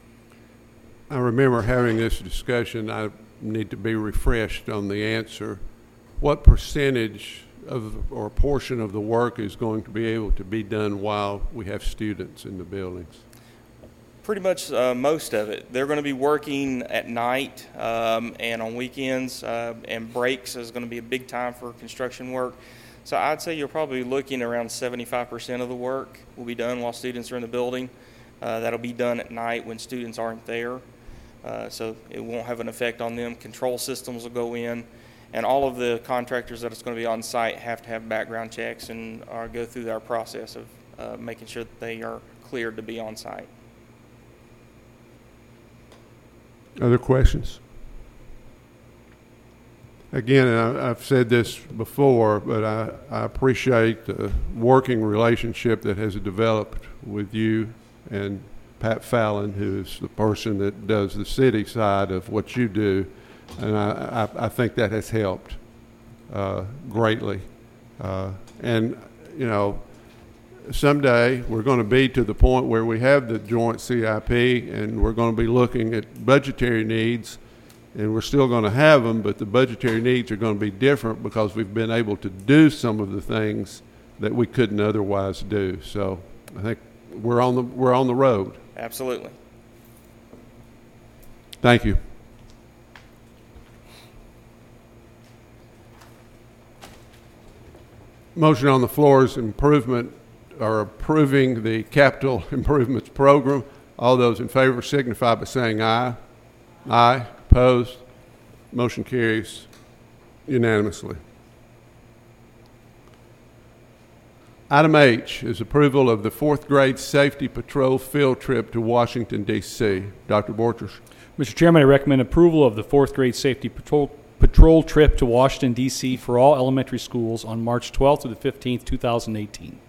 Speaker 1: I remember having this discussion. I need to be refreshed on the answer. What percentage of or portion of the work is going to be able to be done while we have students in the buildings?
Speaker 7: Pretty much uh, most of it. They're going to be working at night um, and on weekends, uh, and breaks is going to be a big time for construction work. So I'd say you're probably looking around seventy-five percent of the work will be done while students are in the building. Uh, that'll be done at night when students aren't there. Uh, so it won't have an effect on them. Control systems will go in, and all of the contractors that it's going to be on site have to have background checks and uh, go through our process of uh, making sure that they are cleared to be on site.
Speaker 1: Other questions? Again, I, I've said this before, but I, I appreciate the working relationship that has developed with you and Pat Fallon, who is the person that does the city side of what you do, and I, I, I think that has helped uh, greatly. Uh, and, you know, someday we're going to be to the point where we have the joint C I P and we're going to be looking at budgetary needs, and we're still going to have them, but the budgetary needs are going to be different because we've been able to do some of the things that we couldn't otherwise do. So I think we're on the we're on the road.
Speaker 7: Absolutely.
Speaker 1: Thank you. Motion on the floor is improvement or approving the capital improvements program. All those in favor signify by saying aye. Aye. Opposed? Motion carries unanimously. Item H is approval of the fourth grade safety patrol field trip to Washington, D C Doctor Borchers.
Speaker 21: Mister Chairman, I recommend approval of the fourth grade safety patrol, patrol trip to Washington, D C for all elementary schools on March twelfth to the fifteenth, two thousand eighteen.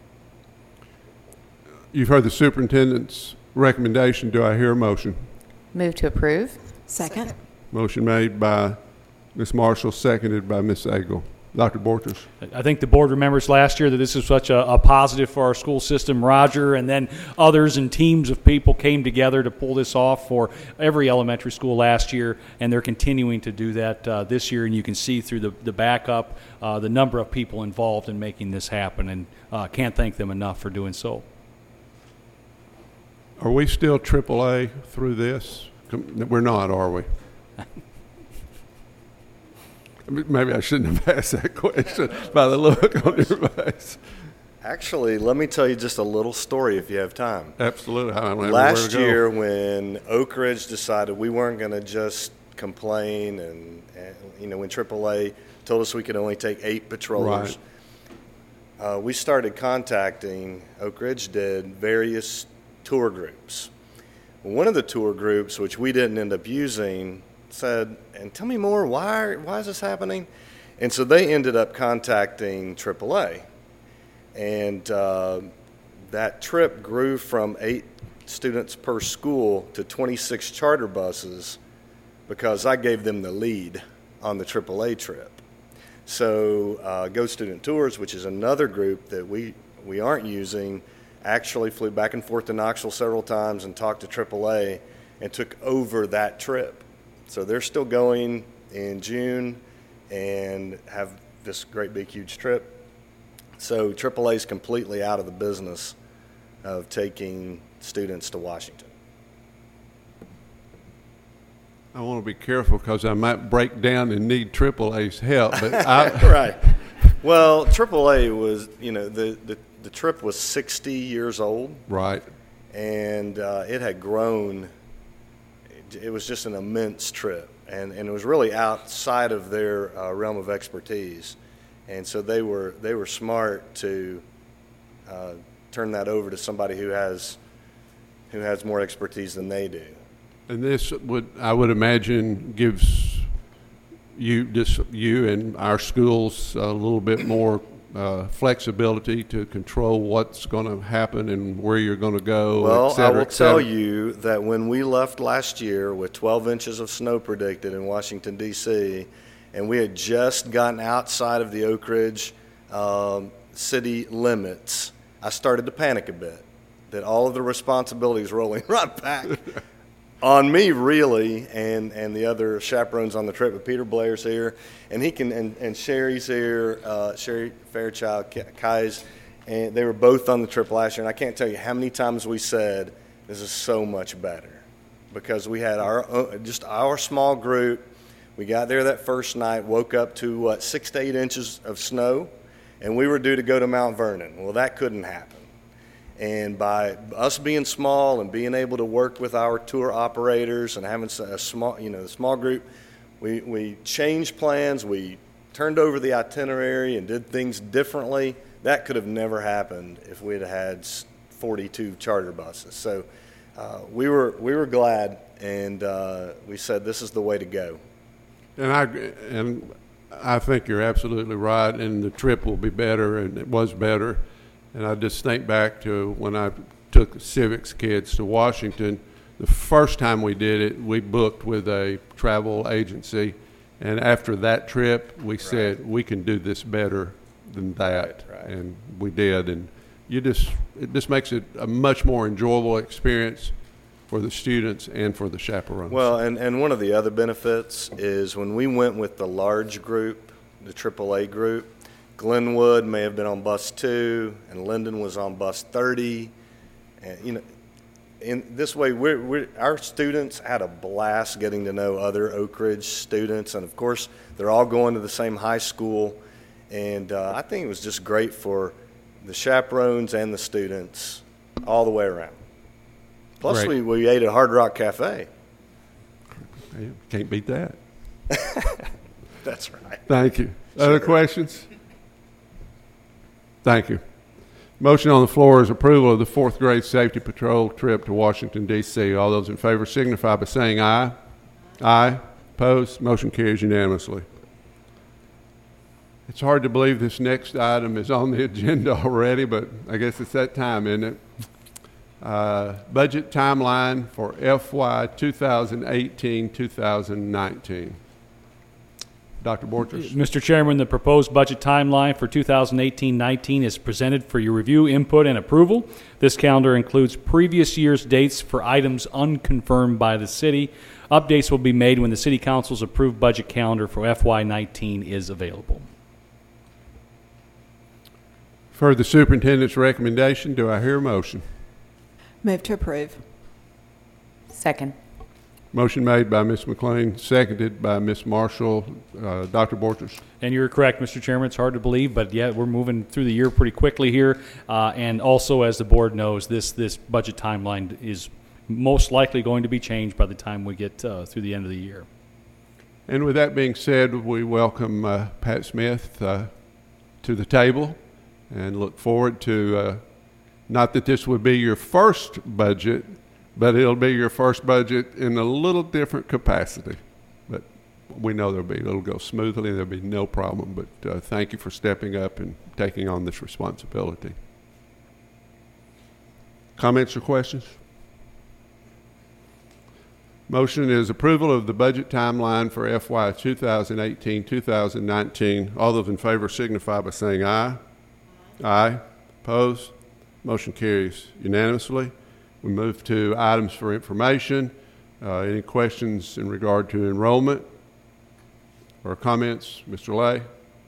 Speaker 1: You've heard the superintendent's recommendation. Do I hear a motion?
Speaker 15: Move to approve.
Speaker 17: Second.
Speaker 1: Motion made by Miz Marshall, seconded by Miz Agle. Doctor Borchers.
Speaker 21: I think the board remembers last year that this is such a, a positive for our school system. Roger and then others and teams of people came together to pull this off for every elementary school last year, and they're continuing to do that uh, this year. And you can see through the, the backup uh, the number of people involved in making this happen, and uh, can't thank them enough for doing so.
Speaker 1: Are we still triple A through this? We're not, are we? Maybe I shouldn't have asked that question by the look on your face.
Speaker 18: Actually, let me tell you just a little story if you have time.
Speaker 1: Absolutely. I don't have
Speaker 18: Last
Speaker 1: nowhere to go.
Speaker 18: year when Oak Ridge decided we weren't going to just complain, and, and you know, when triple A told us we could only take eight patrollers, right. uh, we started contacting, Oak Ridge did, various tour groups. One of the tour groups, which we didn't end up using, said, and tell me more, why, why is this happening? And so they ended up contacting triple A. And uh, that trip grew from eight students per school to twenty-six charter buses because I gave them the lead on the triple A trip. So uh, Go Student Tours, which is another group that we, we aren't using, actually flew back and forth to Knoxville several times and talked to triple A and took over that trip. So they're still going in June and have this great big huge trip. So triple A is completely out of the business of taking students to Washington.
Speaker 1: I want to be careful because I might break down and need triple A's help. But I
Speaker 18: right. Well, triple A was, you know, the, the, the trip was sixty years old.
Speaker 1: Right.
Speaker 18: And uh, it had grown. It, it was just an immense trip. And, and it was really outside of their uh, realm of expertise. And so they were they were smart to uh, turn that over to somebody who has who has more expertise than they do.
Speaker 1: And this would, I would imagine, gives you just you and our schools a little bit more uh, flexibility to control what's going to happen and where you're going to go.
Speaker 18: Well,
Speaker 1: et cetera,
Speaker 18: I will
Speaker 1: et cetera.
Speaker 18: tell you that when we left last year with twelve inches of snow predicted in Washington, D C, and we had just gotten outside of the Oak Ridge um, city limits, I started to panic a bit that all of the responsibilities rolling right back on me, really, and, and the other chaperones on the trip. But Peter Blair's here, and he can, and, and Sherry's here, uh, Sherry Fairchild, Kai's, and they were both on the trip last year. And I can't tell you how many times we said, this is so much better, because we had our own, just our small group. We got there that first night, woke up to, what, six to eight inches of snow, and we were due to go to Mount Vernon. Well, that couldn't happen. And by us being small and being able to work with our tour operators and having a small, you know, a small group, we, we changed plans, we turned over the itinerary and did things differently. That could have never happened if we'd had forty-two charter buses. So uh, we were we were glad, and uh, we said this is the way to go.
Speaker 1: And I and I think you're absolutely right, and the trip will be better, and it was better. And I just think back to when I took civics kids to Washington. The first time we did it, we booked with a travel agency, and after that trip, we right. said we can do this better than that, right, right. and we did. And you just it just makes it a much more enjoyable experience for the students and for the chaperones.
Speaker 18: Well, and, and one of the other benefits is when we went with the large group, the triple A group, Glenwood may have been on bus two, and Linden was on bus thirty. And, you know, in this way, we're, we're, our students had a blast getting to know other Oak Ridge students. And, of course, they're all going to the same high school. And uh, I think it was just great for the chaperones and the students all the way around. Plus, we, we ate at Hard Rock Cafe.
Speaker 1: Yeah, can't beat that.
Speaker 18: That's right.
Speaker 1: Thank you.
Speaker 18: Sure.
Speaker 1: Other questions? Thank you. Motion on the floor is approval of the fourth grade safety patrol trip to Washington, D C All those in favor signify by saying aye. Aye. Opposed? Motion carries unanimously. It's hard to believe this next item is on the agenda already, but I guess it's that time, isn't it? Uh, budget timeline for F Y twenty eighteen to twenty nineteen. Doctor Borchers.
Speaker 21: Mister Chairman, the proposed budget timeline for two thousand eighteen nineteen is presented for your review, input, and approval. This calendar includes previous year's dates for items unconfirmed by the city. Updates will be made when the City Council's approved budget calendar for F Y nineteen is available.
Speaker 1: For the superintendent's recommendation, do I hear a motion?
Speaker 17: Move to approve.
Speaker 15: Second.
Speaker 1: Motion made by Miz McLean, seconded by Miz Marshall. Uh, Doctor Borchers.
Speaker 21: And you're correct, Mister Chairman. It's hard to believe, but yeah, we're moving through the year pretty quickly here. Uh, and also, as the board knows, this this budget timeline is most likely going to be changed by the time we get uh, through the end of the year.
Speaker 1: And with that being said, we welcome uh, Pat Smith uh, to the table and look forward to, uh, not that this would be your first budget, but it'll be your first budget in a little different capacity. But we know there'll be, it'll go smoothly, there'll be no problem. But uh, thank you for stepping up and taking on this responsibility. Comments or questions? Motion is approval of the budget timeline for F Y twenty eighteen to twenty nineteen. All those in favor signify by saying aye. Aye. Opposed? Motion carries unanimously. We move to items for information. Uh, any questions in regard to enrollment or comments? Mister Lay?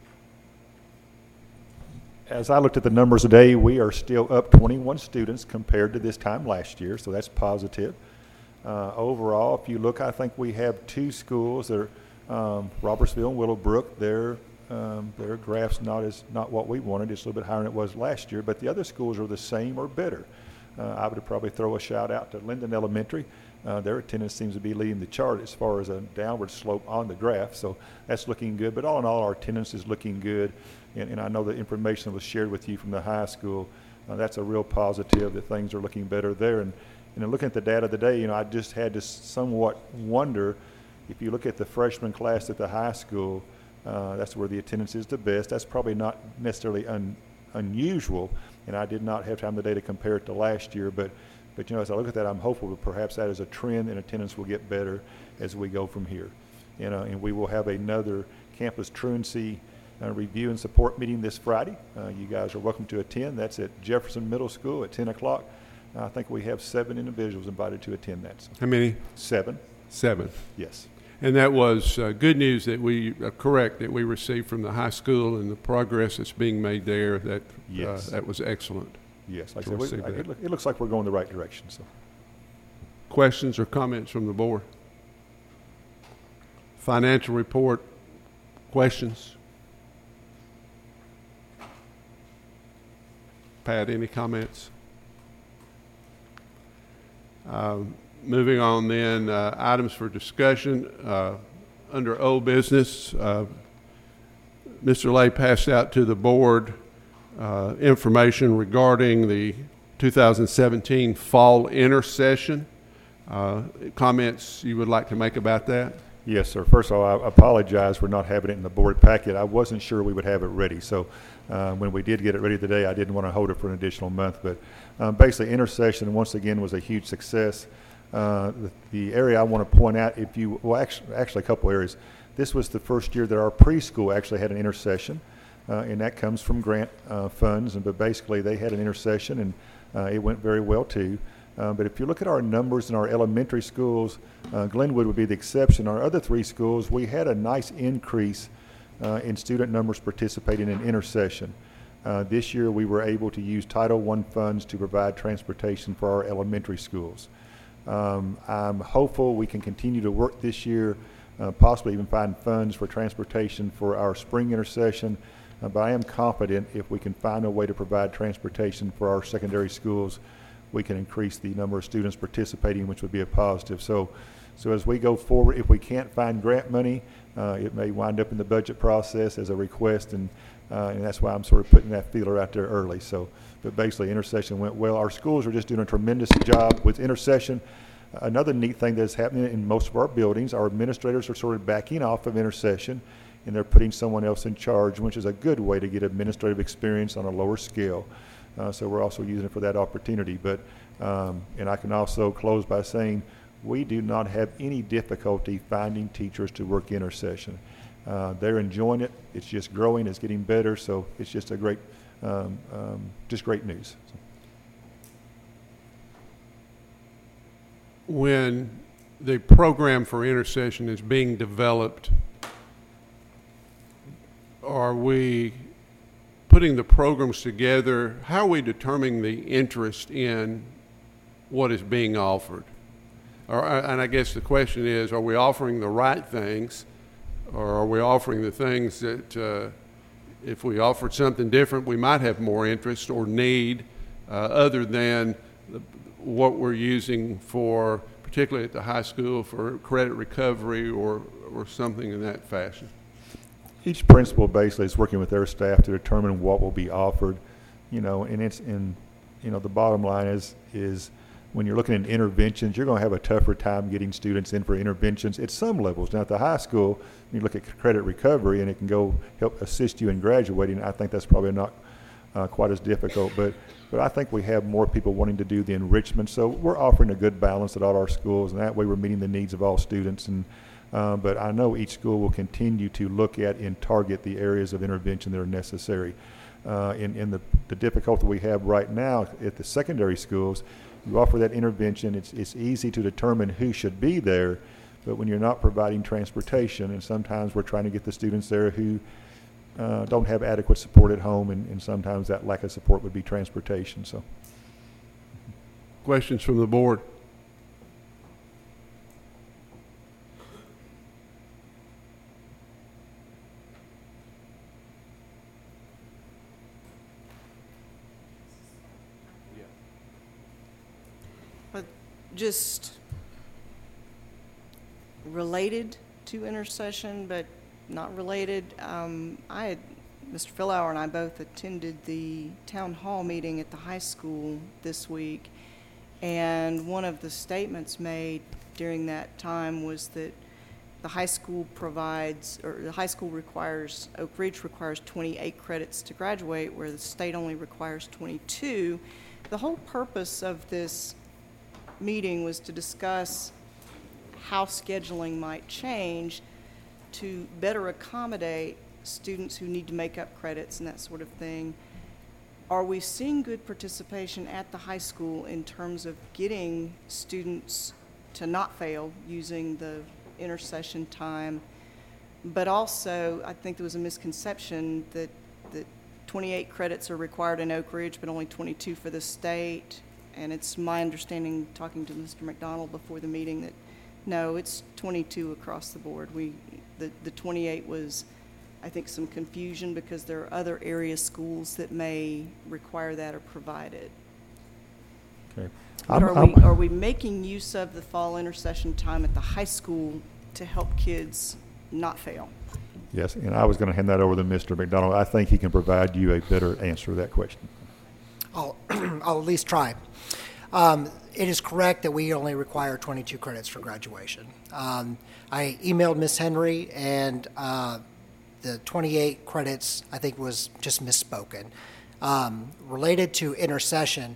Speaker 22: As I looked at the numbers today, we are still up twenty-one students compared to this time last year, so that's positive. Uh, overall, if you look, I think we have two schools that are um, Robertsville and Willowbrook. Their um, their graph's not as not what we wanted. It's a little bit higher than it was last year, but the other schools are the same or better. Uh, I would probably throw a shout out to Linden Elementary. Uh, their attendance seems to be leading the chart as far as a downward slope on the graph, so that's looking good. But all in all, our attendance is looking good, and, and I know the information that was shared with you from the high school. Uh, that's a real positive that things are looking better there. And you know, looking at the data today, you know, I just had to somewhat wonder if you look at the freshman class at the high school, uh, that's where the attendance is the best. That's probably not necessarily un, unusual, and I did not have time today to compare it to last year. But, but you know, as I look at that, I'm hopeful that perhaps that is a trend, and attendance will get better as we go from here. You know, and we will have another campus truancy uh, review and support meeting this Friday. Uh, you guys are welcome to attend. That's at Jefferson Middle School at ten o'clock. I think we have seven individuals invited to attend that. So.
Speaker 1: How many?
Speaker 22: Seven.
Speaker 1: Seven.
Speaker 22: Yes.
Speaker 1: And that was uh, good news that we, uh, correct, that we received from the high school and the progress that's being made there. That
Speaker 22: yes.
Speaker 1: uh, that was excellent.
Speaker 22: Yes. Like I said, we, I, it, look, it looks like we're going the right direction. So.
Speaker 1: Questions or comments from the board? Financial report. Questions? Pat, any comments? Uh, moving on then, uh, items for discussion. Uh, under old business, uh, Mister Lay passed out to the board uh, information regarding the two thousand seventeen fall intersession. Uh, comments you would like to make about that?
Speaker 22: Yes, sir. First of all, I apologize for not having it in the board packet. I wasn't sure we would have it ready. So uh, when we did get it ready today, I didn't want to hold it for an additional month. But um, basically, intersession, once again, was a huge success. Uh, the, the area I want to point out, if you, well, actually, actually a couple areas. This was the first year that our preschool actually had an intersession, uh, and that comes from grant uh, funds. And but basically, they had an intersession, and uh, it went very well, too. Uh, but if you look at our numbers in our elementary schools, uh, Glenwood would be the exception. Our other three schools, we had a nice increase uh, in student numbers participating in intersession. Uh, this year, we were able to use Title one funds to provide transportation for our elementary schools. Um, I'm hopeful we can continue to work this year, uh, possibly even find funds for transportation for our spring intersession. Uh, but I am confident if we can find a way to provide transportation for our secondary schools, we can increase the number of students participating, which would be a positive. So, so as we go forward, if we can't find grant money, uh, it may wind up in the budget process as a request, and uh, and that's why I'm sort of putting that feeler out there early. So, but basically, intersession went well. Our schools are just doing a tremendous job with intersession. Another neat thing that's happening in most of our buildings, our administrators are sort of backing off of intersession, and they're putting someone else in charge, which is a good way to get administrative experience on a lower scale. Uh, so we're also using it for that opportunity. But um, and I can also close by saying we do not have any difficulty finding teachers to work intersession. Uh, they're enjoying it. It's just growing. It's getting better. So it's just a great, um, um, just great news. So.
Speaker 1: When the program for intersession is being developed, are we putting the programs together? How are we determining the interest in what is being offered? Or, and I guess the question is, are we offering the right things, or are we offering the things that uh, if we offered something different, we might have more interest or need uh, other than the, what we're using for, particularly at the high school, for credit recovery or or something in that fashion?
Speaker 22: Each principal basically is working with their staff to determine what will be offered, you know, and it's in, you know, the bottom line is, is when you're looking at interventions, you're going to have a tougher time getting students in for interventions at some levels. Now, at the high school, you look at credit recovery, and it can go help assist you in graduating. I think that's probably not uh, quite as difficult, but but I think we have more people wanting to do the enrichment. So we're offering a good balance at all our schools, and that way we're meeting the needs of all students. And uh, but I know each school will continue to look at and target the areas of intervention that are necessary. Uh, in in the, the difficulty we have right now at the secondary schools, you offer that intervention, it's, it's easy to determine who should be there, but when you're not providing transportation, and sometimes we're trying to get the students there who uh, don't have adequate support at home, and, and sometimes that lack of support would be transportation. So,
Speaker 1: questions from the board?
Speaker 16: Just related to intercession, but not related. Um, I had, Mister Philauer and I both attended the town hall meeting at the high school this week, and one of the statements made during that time was that the high school provides, or the high school requires, Oak Ridge requires twenty-eight credits to graduate, where the state only requires twenty-two. The whole purpose of this meeting was to discuss how scheduling might change to better accommodate students who need to make up credits and that sort of thing. Are we seeing good participation at the high school in terms of getting students to not fail using the intercession time? But also, I think there was a misconception that, that twenty-eight credits are required in Oak Ridge, but only twenty-two for the state. And it's my understanding, talking to Mister McDonald before the meeting, that no, it's twenty-two across the board. We, the, the twenty-eight was, I think, some confusion because there are other area schools that may require that or provide it.
Speaker 22: Okay.
Speaker 16: But
Speaker 22: I'm,
Speaker 16: are,
Speaker 22: I'm,
Speaker 16: we, are we making use of the fall intercession time at the high school to help kids not fail?
Speaker 22: Yes, and I was going to hand that over to Mister McDonald. I think he can provide you a better answer to that question.
Speaker 3: I'll, I'll at least try. Um, it is correct that we only require twenty-two credits for graduation. Um, I emailed Miz Henry, and uh, the twenty-eight credits, I think, was just misspoken. Um, related to intercession,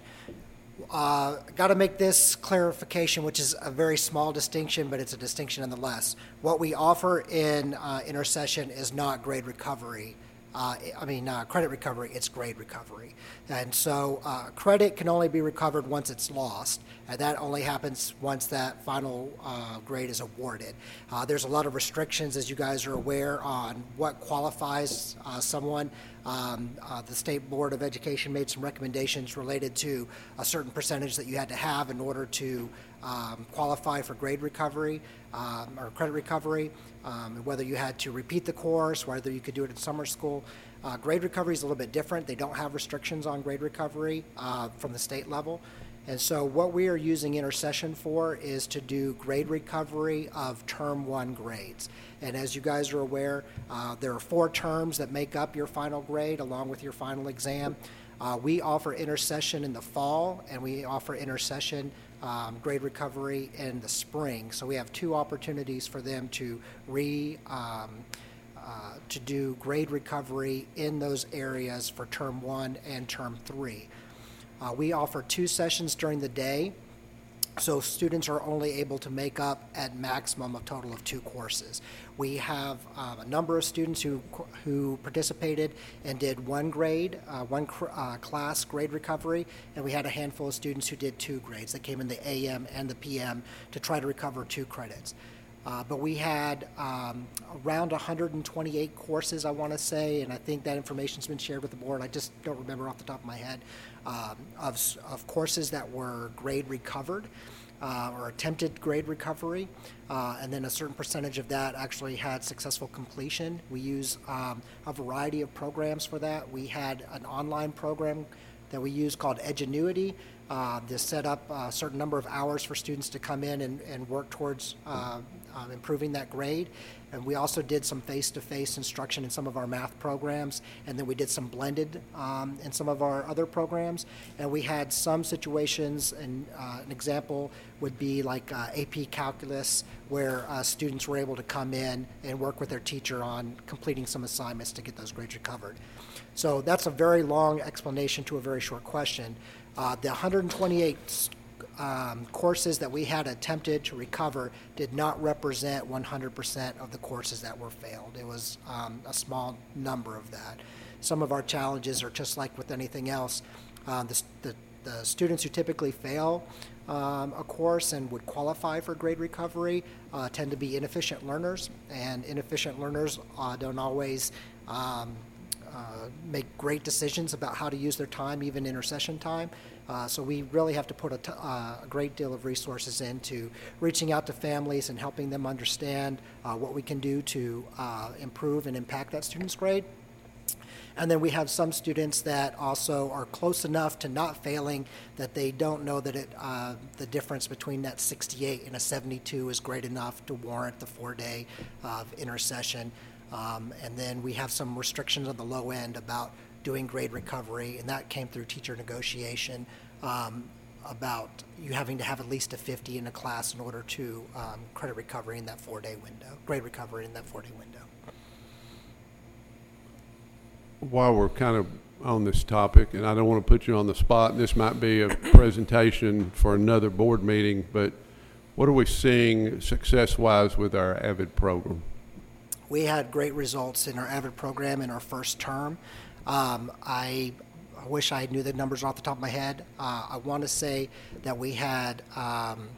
Speaker 3: uh, got to make this clarification, which is a very small distinction, but it's a distinction nonetheless. What we offer in uh, intercession is not grade recovery. Uh, I mean, uh, credit recovery, it's grade recovery. And so uh, credit can only be recovered once it's lost, and that only happens once that final uh, grade is awarded. Uh, there's a lot of restrictions, as you guys are aware, on what qualifies uh, someone. Um, uh, the State Board of Education made some recommendations related to a certain percentage that you had to have in order to um, qualify for grade recovery um, or credit recovery, um, whether you had to repeat the course, whether you could do it at summer school. Uh, grade recovery is a little bit different. They don't have restrictions on grade recovery uh, from the state level. And so what we are using intercession for is to do grade recovery of term one grades. And as you guys are aware, uh, there are four terms that make up your final grade along with your final exam. Uh, we offer intercession in the fall, and we offer intercession um, grade recovery in the spring. So we have two opportunities for them to re um, uh, to do grade recovery in those areas for term one and term three. Uh, we offer two sessions during the day, so students are only able to make up at maximum a total of two courses. We have um, a number of students who who participated and did one grade, uh, one cr- uh, class grade recovery, and we had a handful of students who did two grades. They came in the A M and the P M to try to recover two credits. Uh, but we had um, around one hundred twenty-eight courses, I want to say, and I think that information's been shared with the board. I just don't remember off the top of my head, um, of, of courses that were grade recovered uh, or attempted grade recovery, uh, and then a certain percentage of that actually had successful completion. We use um, a variety of programs for that. We had an online program that we use called Edgenuity. Uh, this set up a certain number of hours for students to come in and, and work towards uh, um, improving that grade. And we also did some face-to-face instruction in some of our math programs, and then we did some blended um, in some of our other programs. And we had some situations, and uh, an example would be like uh, A P Calculus, where uh, students were able to come in and work with their teacher on completing some assignments to get those grades recovered. So that's a very long explanation to a very short question. Uh, the one hundred twenty-eight Um, courses that we had attempted to recover did not represent one hundred percent of the courses that were failed. It was um, a small number of that. Some of our challenges are just like with anything else. Uh, the, the, the students who typically fail um, a course and would qualify for grade recovery uh, tend to be inefficient learners, and inefficient learners uh, don't always um, uh, make great decisions about how to use their time, even intercession time. Uh, so we really have to put a, t- uh, a great deal of resources into reaching out to families and helping them understand uh, what we can do to uh, improve and impact that student's grade. And then we have some students that also are close enough to not failing that they don't know that it, uh, the difference between that sixty-eight and a seventy-two is great enough to warrant the four-day of intercession. Um, and then we have some restrictions on the low end about doing grade recovery, and that came through teacher negotiation um, about you having to have at least a fifty in a class in order to um, credit recovery in that four-day window, grade recovery in that four-day window.
Speaker 1: While we're kind of on this topic, and I don't want to put you on the spot, and this might be a presentation for another board meeting, but what are we seeing success-wise with our AVID program?
Speaker 3: We had great results in our AVID program in our first term. Um, I, I wish I knew the numbers off the top of my head. Uh, I want to say that we had, um,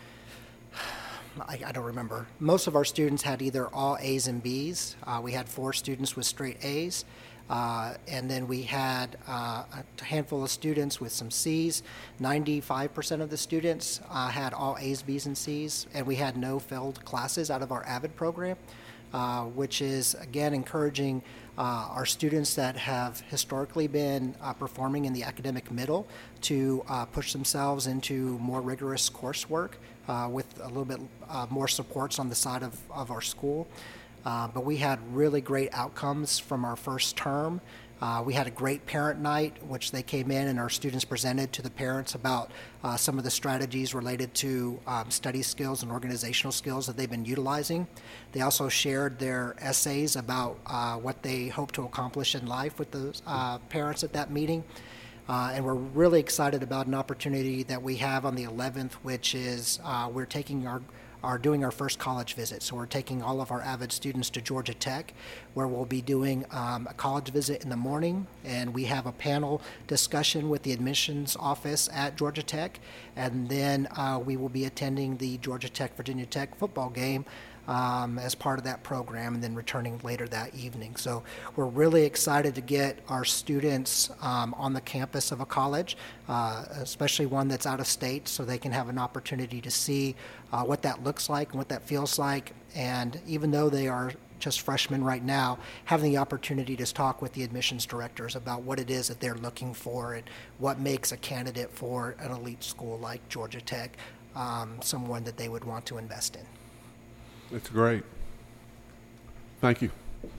Speaker 3: I, I don't remember. Most of our students had either all A's and B's. Uh, we had four students with straight A's. Uh, and then we had uh, a handful of students with some C's. ninety-five percent of the students uh, had all A's, B's, and C's. And we had no failed classes out of our AVID program, uh, which is, again, encouraging Uh, our students that have historically been uh, performing in the academic middle to uh, push themselves into more rigorous coursework uh, with a little bit uh, more supports on the side of, of our school. Uh, but we had really great outcomes from our first term. Uh, we had a great parent night, which they came in and our students presented to the parents about uh, some of the strategies related to um, study skills and organizational skills that they've been utilizing. They also shared their essays about uh, what they hope to accomplish in life with the uh, parents at that meeting. Uh, and we're really excited about an opportunity that we have on the eleventh, which is uh, we're taking our are doing our first college visit. So we're taking all of our AVID students to Georgia Tech, where we'll be doing um, a college visit in the morning, and we have a panel discussion with the admissions office at Georgia Tech, and then uh, we will be attending the Georgia Tech Virginia Tech football game um, as part of that program, and then returning later that evening. So we're really excited to get our students um, on the campus of a college, uh, especially one that's out of state, so they can have an opportunity to see uh, what that looks like and what that feels like. And even though they are just freshmen right now, having the opportunity to talk with the admissions directors about what it is that they're looking for and what makes a candidate for an elite school like Georgia Tech um, someone that they would want to invest in.
Speaker 1: That's great. Thank you.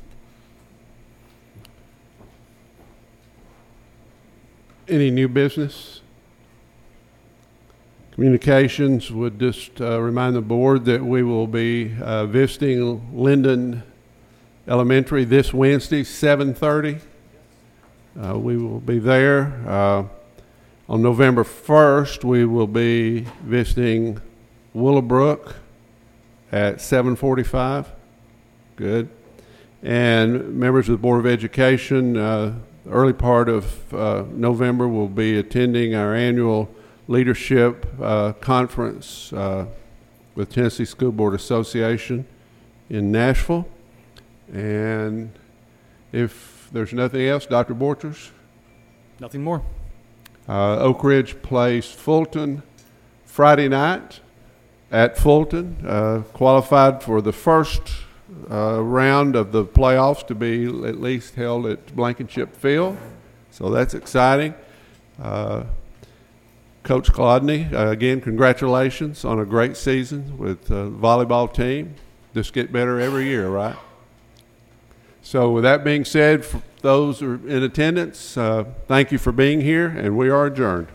Speaker 1: Any new business? Communications would just uh, remind the board that we will be uh, visiting Linden Elementary this Wednesday, seven thirty. Uh, we will be there. Uh, on November first, we will be visiting Willowbrook at seven forty-five. Good. And members of the Board of Education, uh, the early part of uh, November, will be attending our annual leadership uh, conference uh, with Tennessee School Board Association in Nashville. And if there's nothing else, Doctor Borchers?
Speaker 21: Nothing more.
Speaker 1: Uh, Oak Ridge plays Fulton Friday night at Fulton, uh, qualified for the first uh, round of the playoffs to be at least held at Blankenship Field. So that's exciting. Uh, Coach Kolodny, uh, again, congratulations on a great season with the volleyball team. Just get better every year, right? So with that being said, for those who are in attendance, uh, thank you for being here, and we are adjourned.